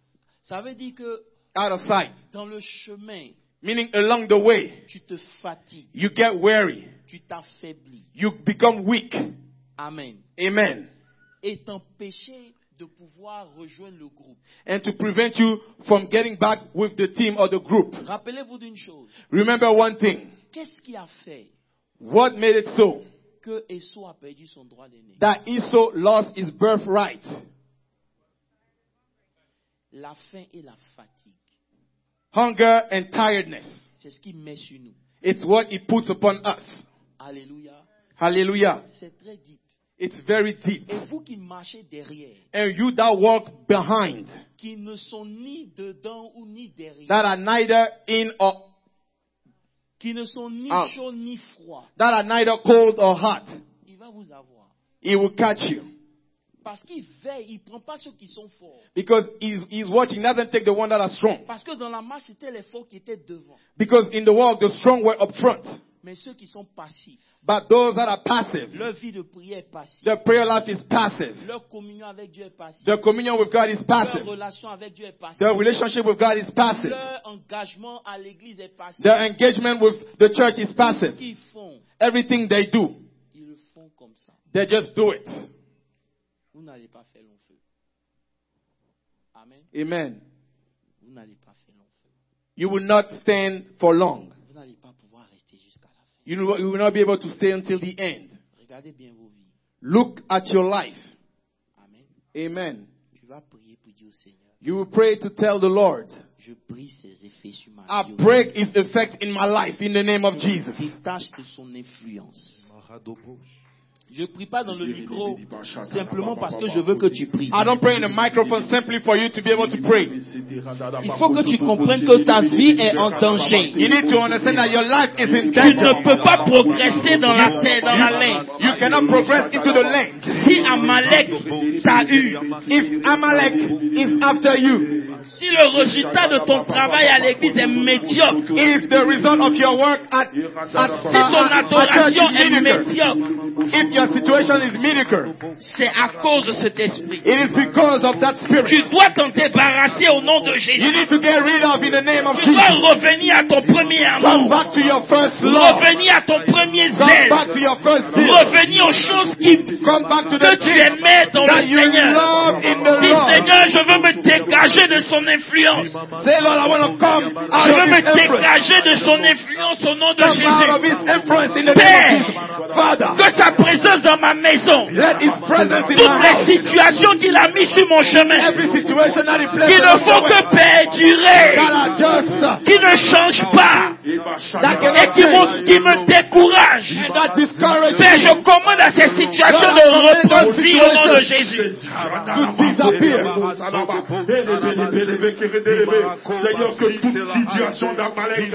Ça veut dire que out of sight, dans le chemin, meaning along the way, tu te fatigues, you get weary, tu t'affaiblis. you become weak. Amen. Amen. Et t'empêcher de pouvoir rejoindre le groupe. And to prevent you from getting back with the team or the group. Rappelez-vous d'une chose. Remember one thing. Qu'est-ce qui a fait What made it so que Esau a perdu son droit d'aîné? that Esau lost his birthright? La faim et la fatigue. Hunger and tiredness. C'est ce qu'il met sur nous. It's what he puts upon us. Alléluia. Hallelujah. C'est très deep. It's very deep. Et vous qui marchez derrière, And you that walk behind, qui ne sont ni dedans ou ni derrière, that are neither in or qui ne sont ni out, chauds ni froids, that are neither cold or hot, il va vous avoir. he will catch you. Parce qu'il veille, il ne prend pas ceux qui sont forts. Because he's watching, doesn't take the one that are strong. Parce que dans la marche, c'était les forts qui étaient devant. Because in the walk, the strong were up front. Mais ceux qui sont passifs, But those that are passive, leur vie de prière est passive. their prayer life is passive. Leur communion avec Dieu est passive. Their communion with God is Leur passive. relation avec Dieu est passive. Their relationship with God is passive. Leur engagement à l'église est passif. Their engagement with the church is Ce passive. qu'ils font, Everything they do, ils le font comme ça. they just do it. Vous n'allez pas faire long feu. Amen. Amen. Vous n'allez pas faire long feu. You will not stand for long. Vous n'allez pas pouvoir rester jusqu'à la fin. You will not be able to stay until the end. Regardez bien vos vies. Look at your life. Amen. Amen. Tu vas prier pour dire au Seigneur, You will pray to tell the Lord, je brise ses effets sur ma I vie. break his effect in my life in the name of Jesus. Détache de son influence. Je ne prie pas dans le micro simplement parce que je veux que tu pries. I don't pray in the microphone simply for you to be able to pray. Il faut que tu comprennes que ta vie est en danger. You need to understand that your life is in Tu danger. ne peux pas progresser dans la terre, dans la lane. You cannot progress into the lane. Si Amalek t'a eu, If Amalek is after you, si le résultat de ton travail à l'église est médiocre, if the result of your work at si ton adoration church is est mediocre, médiocre, if your situation is mediocre, c'est à cause de cet esprit. it is because of that Tu spirit. dois t'en débarrasser au nom de You Jésus. need to get rid of in the name of Tu dois Jesus. revenir à ton premier Come amour. back to your first love. Revenir à ton premier Come zèle. back to your first zeal. Revenir aux choses Come back to que the tu things aimais dans that le you Seigneur. love in the Dis Lord. Seigneur, je veux me dégager de son influence. Say, Lord, I want to come out Je of veux me his influence. dégager de son influence au nom de Come out of Jésus. his influence in the name of Jesus. Father, Que sa présence dans ma maison, let his presence in toutes my les house, situations qu'il a mises sur mon chemin, every situation that he qui places ne on font your que way, perdurer, that are just, qui ne changent pas, that et cannot qui me découragent. and that discourage Père, je me commande à ces situations de reprendre vie au nom de Jésus. to disappear. Seigneur, que toute situation d'Amalek,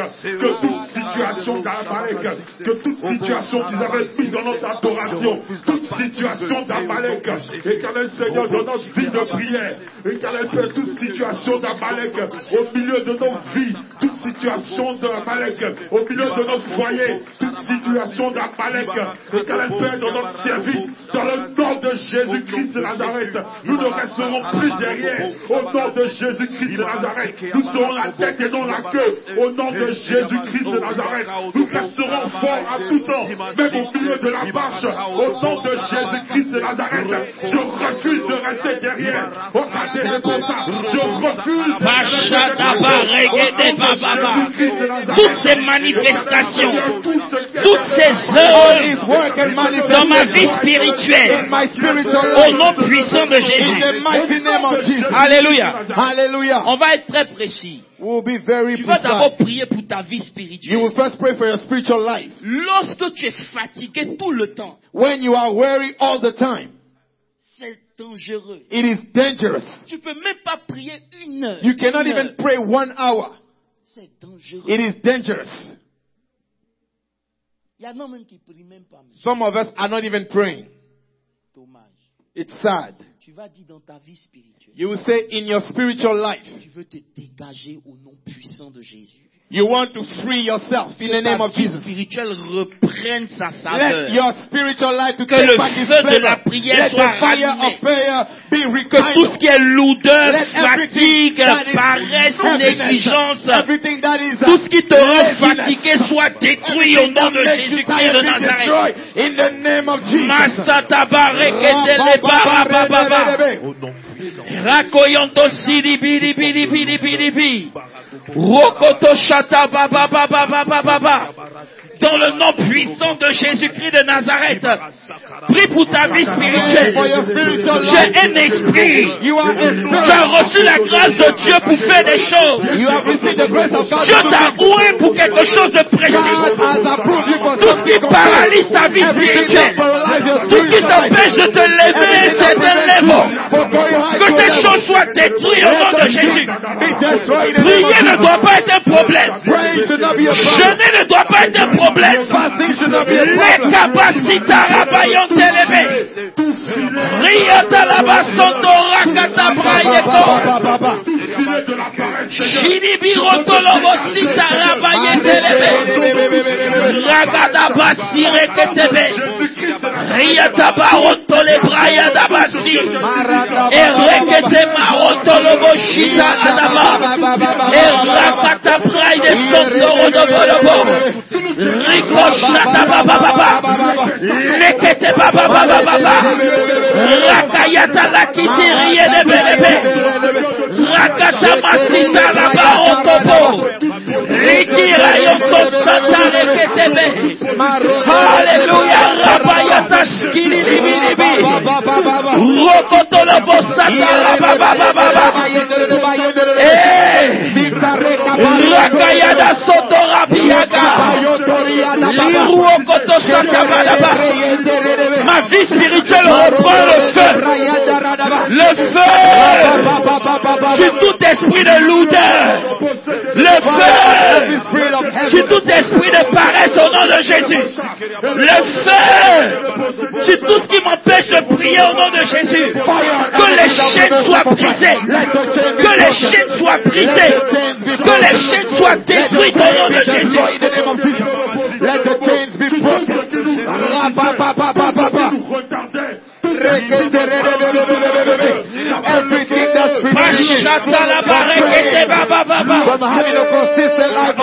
que toute situation qu'ils avaient mis dans notre adoration, toute situation d'Amalek, éternel Seigneur, dans notre vie de prière, éternel Père, toute situation d'Amalek au milieu de nos vies, toute situation d'Amalek au milieu de notre foyer, toute situation d'Amalek, éternel Père, dans notre service, dans le nom de Jésus-Christ de Nazareth, nous ne resterons plus derrière, au nom de Jésus-Christ de Nazareth, nous serons la tête et non la queue, au nom de Jésus-Christ de Nazareth, nous resterons forts à tout temps, même au milieu de la marche, au nom de Jésus-Christ de Nazareth, je refuse de rester derrière, au côté de ça, je refuse de Toutes ces manifestations, toutes ces œuvres dans ma vie spirituelle, au nom puissant de Jésus. Alléluia. Hallelujah. On va être très précis. We'll be very Tu vas d'abord precise. prier pour ta vie You spirituelle. will first pray for your spiritual life. Lorsque tu es fatigué tout le temps, When you are weary all the time, c'est dangereux. it is dangerous. Tu peux même pas prier une heure. You cannot Une even heure. pray 1 hour. C'est dangereux. It is dangerous. Il y en a même qui ne prient même pas. mais Some of us are not even praying. Dommage. It's sad. Tu vas dire dans ta vie spirituelle, You will say in your spiritual life, tu veux te dégager au nom puissant de Jésus. you want to free yourself in the name Ta of vie Jesus. spirituelle reprenne sa Let saveur. your spiritual life to Que take le back its feu de la flavor. prière Let soit the fire rallumé. of prayer be Que tout ce rekindled. qui est lourdeur, Let fatigue, everything that is paresse, heaviness, négligence, everything that is tout ce qui te rend laziness, fatigué soit détruit au everything nom that de makes you Jésus-Christ tired de be Nazareth. destroyed in the name of Jesus. Rakoyonto sidi bidi bidi bidi bidi bidi. Rokoto shata ba ba ba ba ba ba ba ba. Dans le nom puissant de Jésus-Christ de Nazareth, prie pour ta vie spirituelle. Tu es un esprit. Tu as reçu la grâce de Dieu pour faire des choses. Dieu t'a oué pour quelque chose de précis. Tout ce qui paralyse ta vie spirituelle, tout ce qui t'empêche de te lever, c'est un lèvement. Que ces choses soient détruites au nom de Jésus. Prier ne doit pas être un problème. Jeûner ne doit pas être un problème. Les capacités rabaillons élevées. Riota la basondo rakata brayeto. Shinibiroto lobo sita rabaillons élevés. Ragada basire ketebe. Riata baronto le braya da basi. Erekete maronto lo boshita adaba. Erakata brai de sondoro do bolobo. Rikoshata baba baba. Lekete baba baba baba. Rakayata la kitirie de belebe. Rakata masita la baronto. Rikira yonto santa reketebe. Hallelujah. Rabayata skili libi libi. Rokoto la bosata rabababa. Rakayada soto rabiaga. Liruokoto santa badaba. Ma vie spirituelle reprend le feu. Le feu. Sur tout esprit de lourdeur. Le feu. Sur tout esprit de paresse au nom de Jésus. Le feu. Sur tout ce qui m'empêche de prier au nom de Jésus. Que les chaînes soient brisées. Que les chaînes soient brisées. Que les chaînes soient détruites au nom de Jésus. Let the chains be broken. Everything that's preventing me from having a consistent life of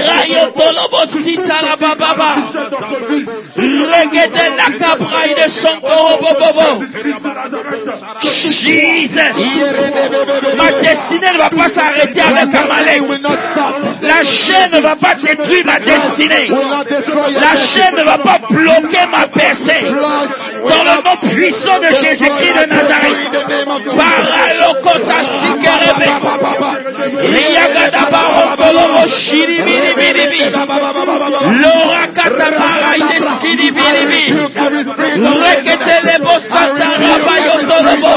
Jesus. Ma destinée ne va pas s'arrêter avec Amalek. La chaîne ne va pas détruire ma destinée. La chaîne ne va pas bloquer ma percée. Dans le nom puissant de Jésus-Christ de Nazareth. Paralokota sikerebe. Riyagada barokolomo shiribiribiribi. Lorakata maraide skiribiribi. Reketele bosata rabayotolobo.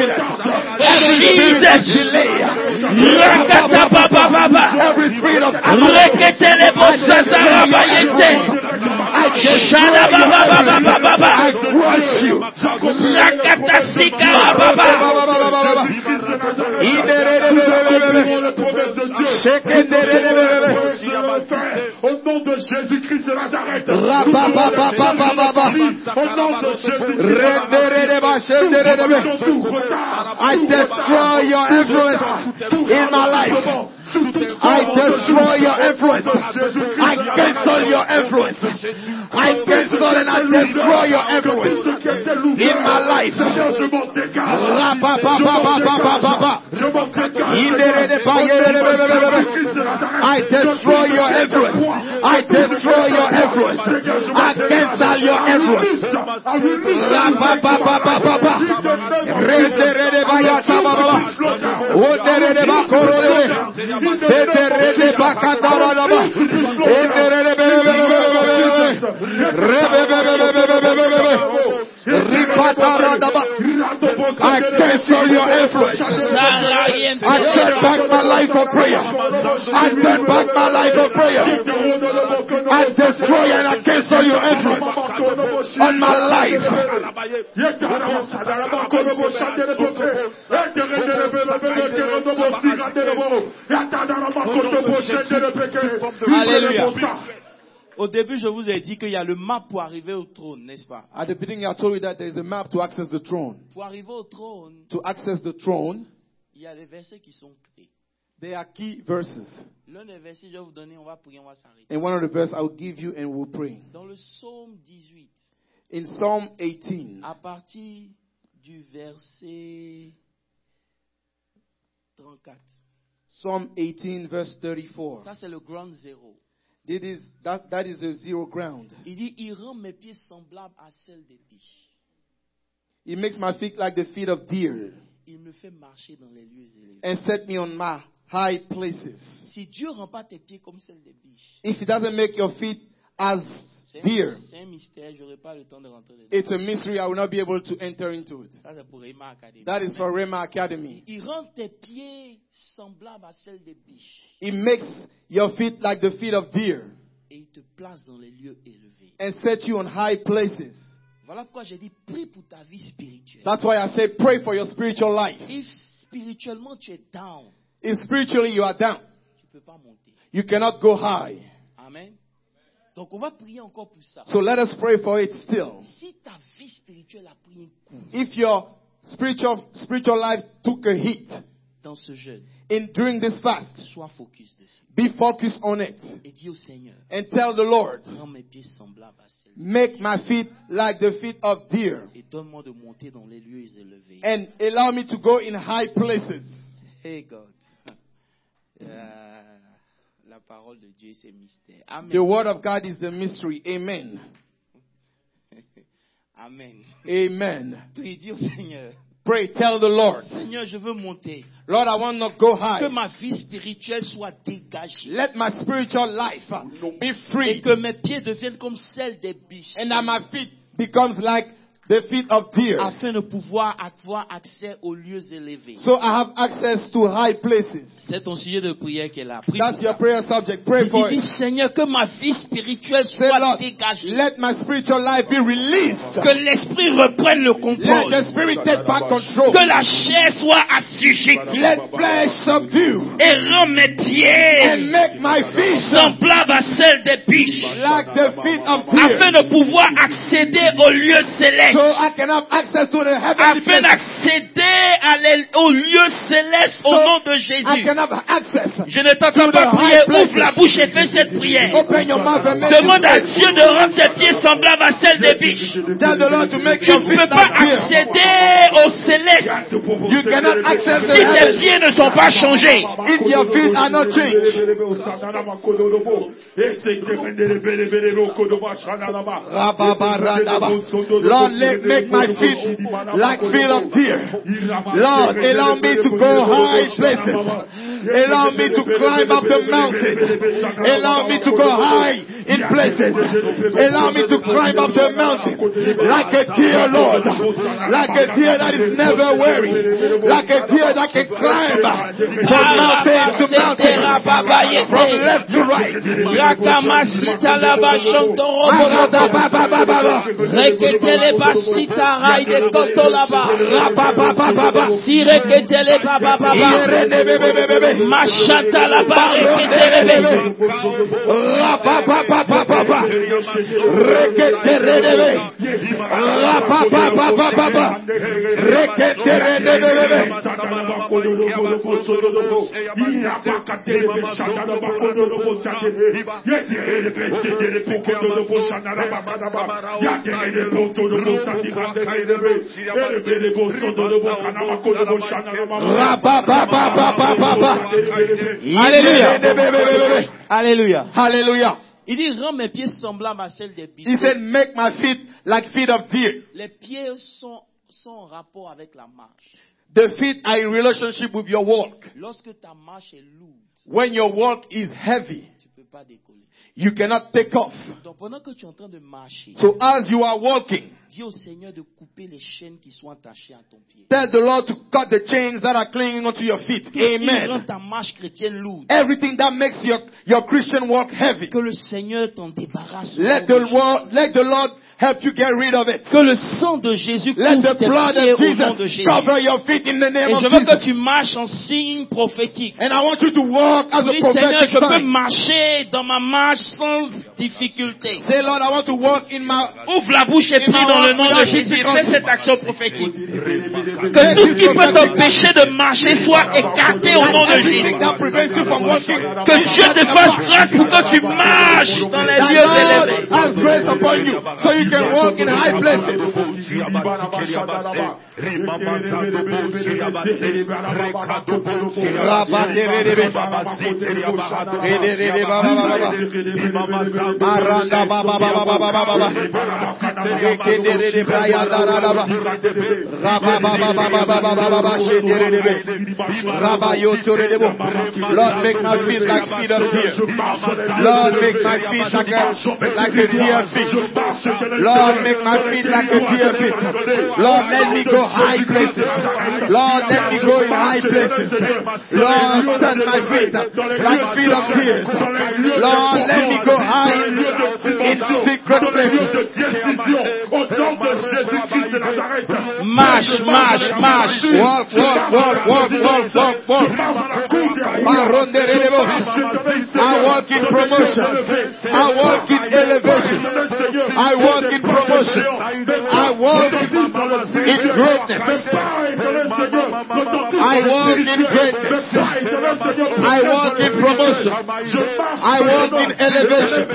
Jesus. Rakata baba baba. Reketele bosata rabayete. Shana baba baba baba. Rakata sika baba. Au nom de Jésus-Christ de Nazareth. Au nom de I destroy your influence in my life. I destroy your influence. I cancel your influence. I cancel and I destroy your influence in my life. I destroy your influence. I destroy your influence. I cancel your influence. I cancel your influence. I turn back my life of prayer. I turn back my life of prayer. I destroy and I cancel your influence on my life. Alléluia. Au début, je vous ai dit qu'il y a le map pour arriver au trône, n'est-ce pas? At the beginning, I told you that there is a map to access the throne. Pour arriver au trône, To access the throne, il y a des versets qui sont clés. there are key verses. L'un des versets, je vais vous donner, on va prier, on va s'arrêter. And one of the verses I will give you and we'll pray. Dans le psaume 18, In Psalm 18, à partir du verset 34. Psalm 18, verse 34. Ça, c'est le grand zéro. That is the zero ground. Il dit, il rend mes pieds semblables à celles des biches. He makes my feet like the feet of deer Il me fait marcher dans les lieux élevés. and set me on my high places. Si Dieu rend pas tes pieds comme celles des biches, If he doesn't make your feet as deer, c'est un mystère, j'aurai pas le temps de rentrer dedans. it's a mystery. I will not be able to enter into it. Ça, c'est pour Rhema Academy. That is for Rhema Academy. Il rend tes pieds semblables à celles des biches. He makes your feet like the feet of deer Et il te place dans les lieux élevés. and set you on high places. Voilà pourquoi j'ai dit, prie pour ta vie spirituelle. That's why I say pray for your spiritual life. If spirituellement tu es down, If spiritually you are down, tu peux pas monter. you cannot go high. Amen. Donc on va prier encore pour ça. So let us pray for it still. Si ta vie spirituelle a pris un coup If your spiritual life took a hit dans ce jeûne, during this fast, sois focus dessus. be focused on it Et dis au Seigneur, and tell the Lord, rends mes pieds semblables à celles. make my feet like the feet of deer Et donne-moi de monter dans les lieux élevés. and allow me to go in high places. Hey God. La parole de Dieu, c'est mystère. Amen. The word of God is the mystery. Amen. Amen. Amen. Prie, dis au Seigneur, Pray, tell the Lord, Seigneur, je veux monter. Lord, I want to go Que high. ma vie spirituelle soit dégagée. Let my spiritual life be Et free que mes pieds deviennent comme celles des biches. and that my feet becomes like the feet of deer. Afin de pouvoir avoir accès aux lieux élevés. So I have access to high places. C'est ton sujet de prière qui est là. Prie That's pour your ça. prayer subject. Pray for Il it. dit, Seigneur, que ma vie spirituelle Say, soit Lord, dégagée. let my spiritual life be released. Que l'esprit reprenne le Let contrôle. the spirit take back control. Que la chair soit assujettie. Let flesh subdue Et rends mes and pieds make my feet semblables à celles des biches. like the feet of Afin deer. de pouvoir accéder aux lieux célestes. So I can have access to the heavenly Afin places. d'accéder aux lieux célestes au nom de I Jésus. can have access. Je ne t'entends pas prier. Ouvre la bouche et fais cette prière. Open your mouth and make Demande à this Dieu de rendre ses pieds semblables à celles des biches. Tell the Lord to make Tu your ne feet peux pas like deer. accéder au céleste You cannot access the si tes heavens pieds ne sont pas changés. if your feet are not changed. Lord, make my feet like feet of deer. Lord, allow me to go high places. Allow me to climb up the mountain. Allow me to go high in places. Allow me to climb up the mountain like a deer, Lord. Like a deer that is never weary. Like a deer that can climb from mountain to mountain. From left to right. Rakamasita laba shantoro baba. Reketele basita rai de koto laba. Sireketele baba baba. Mashata laba reketele Hallelujah. Hallelujah. Hallelujah. Il dit, rends mes pieds semblables à celles des biches. He said, make my feet like feet of deer. Les pieds sont en rapport avec la marche. The feet are in relationship with your walk. Lorsque ta marche est lourde, When your walk is heavy, tu ne peux pas décoller. you cannot take off. Donc pendant que tu es en train de marcher, So as you are walking, dis au Seigneur de couper les chaînes qui sont attachées à ton pied. tell the Lord to cut the chains that are clinging onto your feet. Tout ce qui rend Amen. ta marche chrétienne lourde, Everything that makes your Christian walk heavy, que le Seigneur t'en débarrasse. let the Lord help you get rid of it. Que le sang de Jésus Let couvre the tes blood pieds of au nom de Jesus Jésus. cover your feet in the name Et of je veux que Jesus. tu marches en signe prophétique. And I want you to walk as a Dis, Seigneur, prophetic je peux sign. marcher dans ma marche sans difficulté. Say, Lord, I want to walk in my... Ouvre la bouche et prie dans le nom de Jésus. Fais cette action prophétique. Que tout ce qui peut t'empêcher de marcher soit écarté au nom de Everything Jésus. that prevents you from walking. Que Dieu te fasse grâce pour que tu marches dans les That lieux God élevés. has grace upon you so you can walk in high places. Lord, make my feet like feet of deer. Lord, make my feet like a deer feet. Lord, make my feet like a deer feet. Lord, let me go high places. Lord, let me go in high places. Lord, turn my feet like feet of deer. Lord, let me go high in secret places. Marche, marche, marche. Walk. I walk in promotion. I walk in elevation. I walk in promotion. I walk in greatness. I walk in greatness. I walk in promotion. I walk in elevation.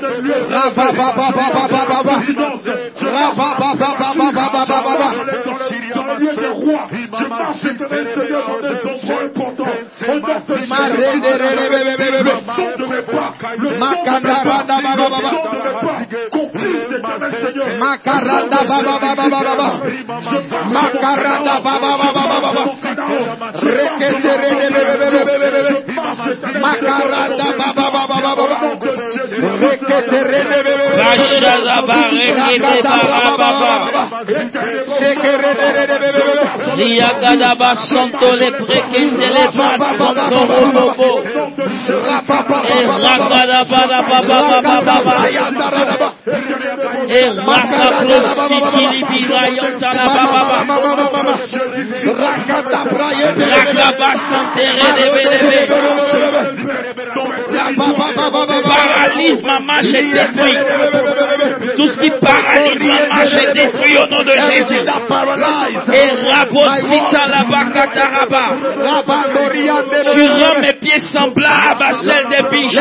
Paralyse ma marche est détruit. Tout ce qui paralyse ma marche est détruit au nom de Jésus. Et Rabosita la Bakataraba. Tu rends mes pieds semblables à celles des biches.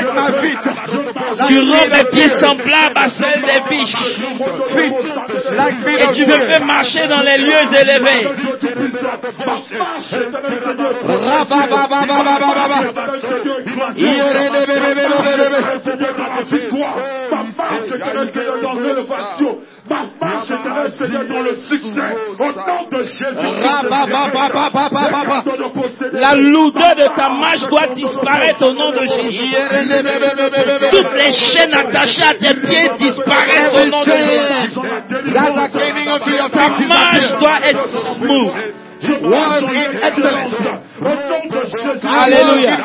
Tu rends mes pieds semblables à celles des biches. Et tu me fais marcher dans les lieux élevés. La lourdeur de ta marche doit disparaître au nom de Jésus. Toutes les chaînes attachées à tes pieds disparaissent au nom de Jésus. Ta marche doit être smooth. Alléluia.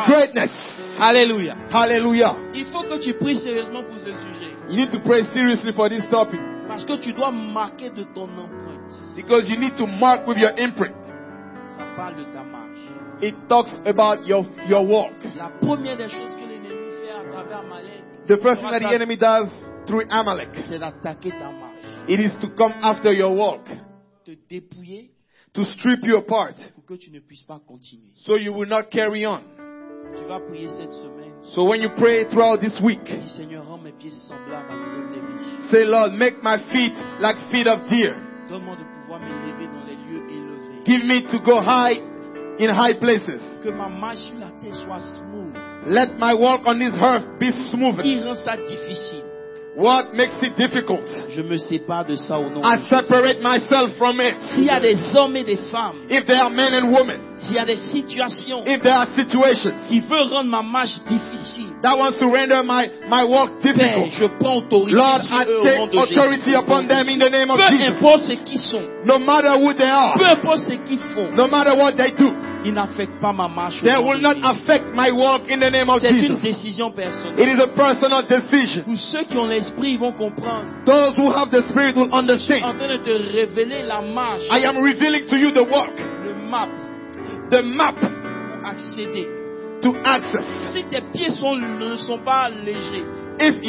Alléluia. Hallelujah. Il faut que tu pries sérieusement pour ce sujet. You need to pray seriously for this topic Parce que tu dois marquer de ton empreinte. because you need to mark with your imprint. Ça parle de ta marche. It talks about your walk. La première des choses que l'ennemi fait à travers Amalek, The first thing that the enemy does through Amalek, c'est d'attaquer ta marche. it is to come after your walk, Te dépouiller to strip you apart, pour que tu ne puisses pas continuer. so you will not carry on. Quand tu vas prier cette semaine, So when you pray throughout this week, dis Seigneur, rends mes pieds semblables à ceux des biches. say, Lord, make my feet like feet of deer. Donne-moi de pouvoir m'élever dans les lieux élevés. Give me to go high in high places. Que ma marche sur la terre soit smooth. Let my walk on this earth be smooth. Qui rend ça difficile? What makes it difficult? Je me sépare de ça au nom I de Jésus. separate myself from it. S'il y a des hommes et des femmes, If there are men and women, s'il y a des situations if there are situations qui veulent rendre ma marche difficile, that wants to render my walk Père, difficult, je prends autorité Lord, sur I eux au nom take de authority Jésus. upon them in the name of Peu Jesus. importe ce qu'ils sont, No matter who they peu are, importe ce qu'ils font, no matter what they do, ils n'affectent pas ma marche au they nom will de not Jésus. affect my walk in the name of C'est une Jesus. décision personnelle. It is a personal decision. Pour ceux qui ont l'esprit, ils vont comprendre. Those who have the Spirit will En understand. train de te révéler la marche, I am revealing to you the walk, le map the map pour accéder. to access. Si tes pieds ne sont pas légers, If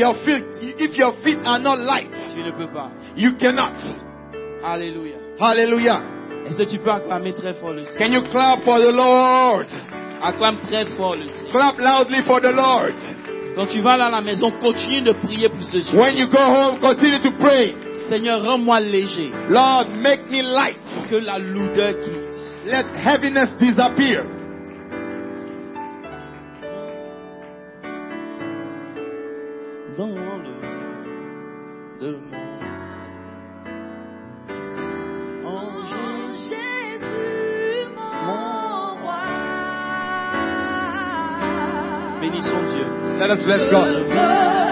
your feet are not light, tu ne peux pas. you cannot. Alléluia. Hallelujah. Est-ce que tu peux acclamer très fort le Seigneur? Can you clap for the Lord? Acclame très fort le Seigneur. Clap loudly for the Lord. Quand tu vas là à la maison, continue de prier pour ce sujet. When you go home, continue to pray. Seigneur, rends-moi léger. Lord, make me light. Que la lourdeur quitte. Let heaviness disappear. Dans le de mon Jésus, mon roi. bénissons Dieu. Let us bless God.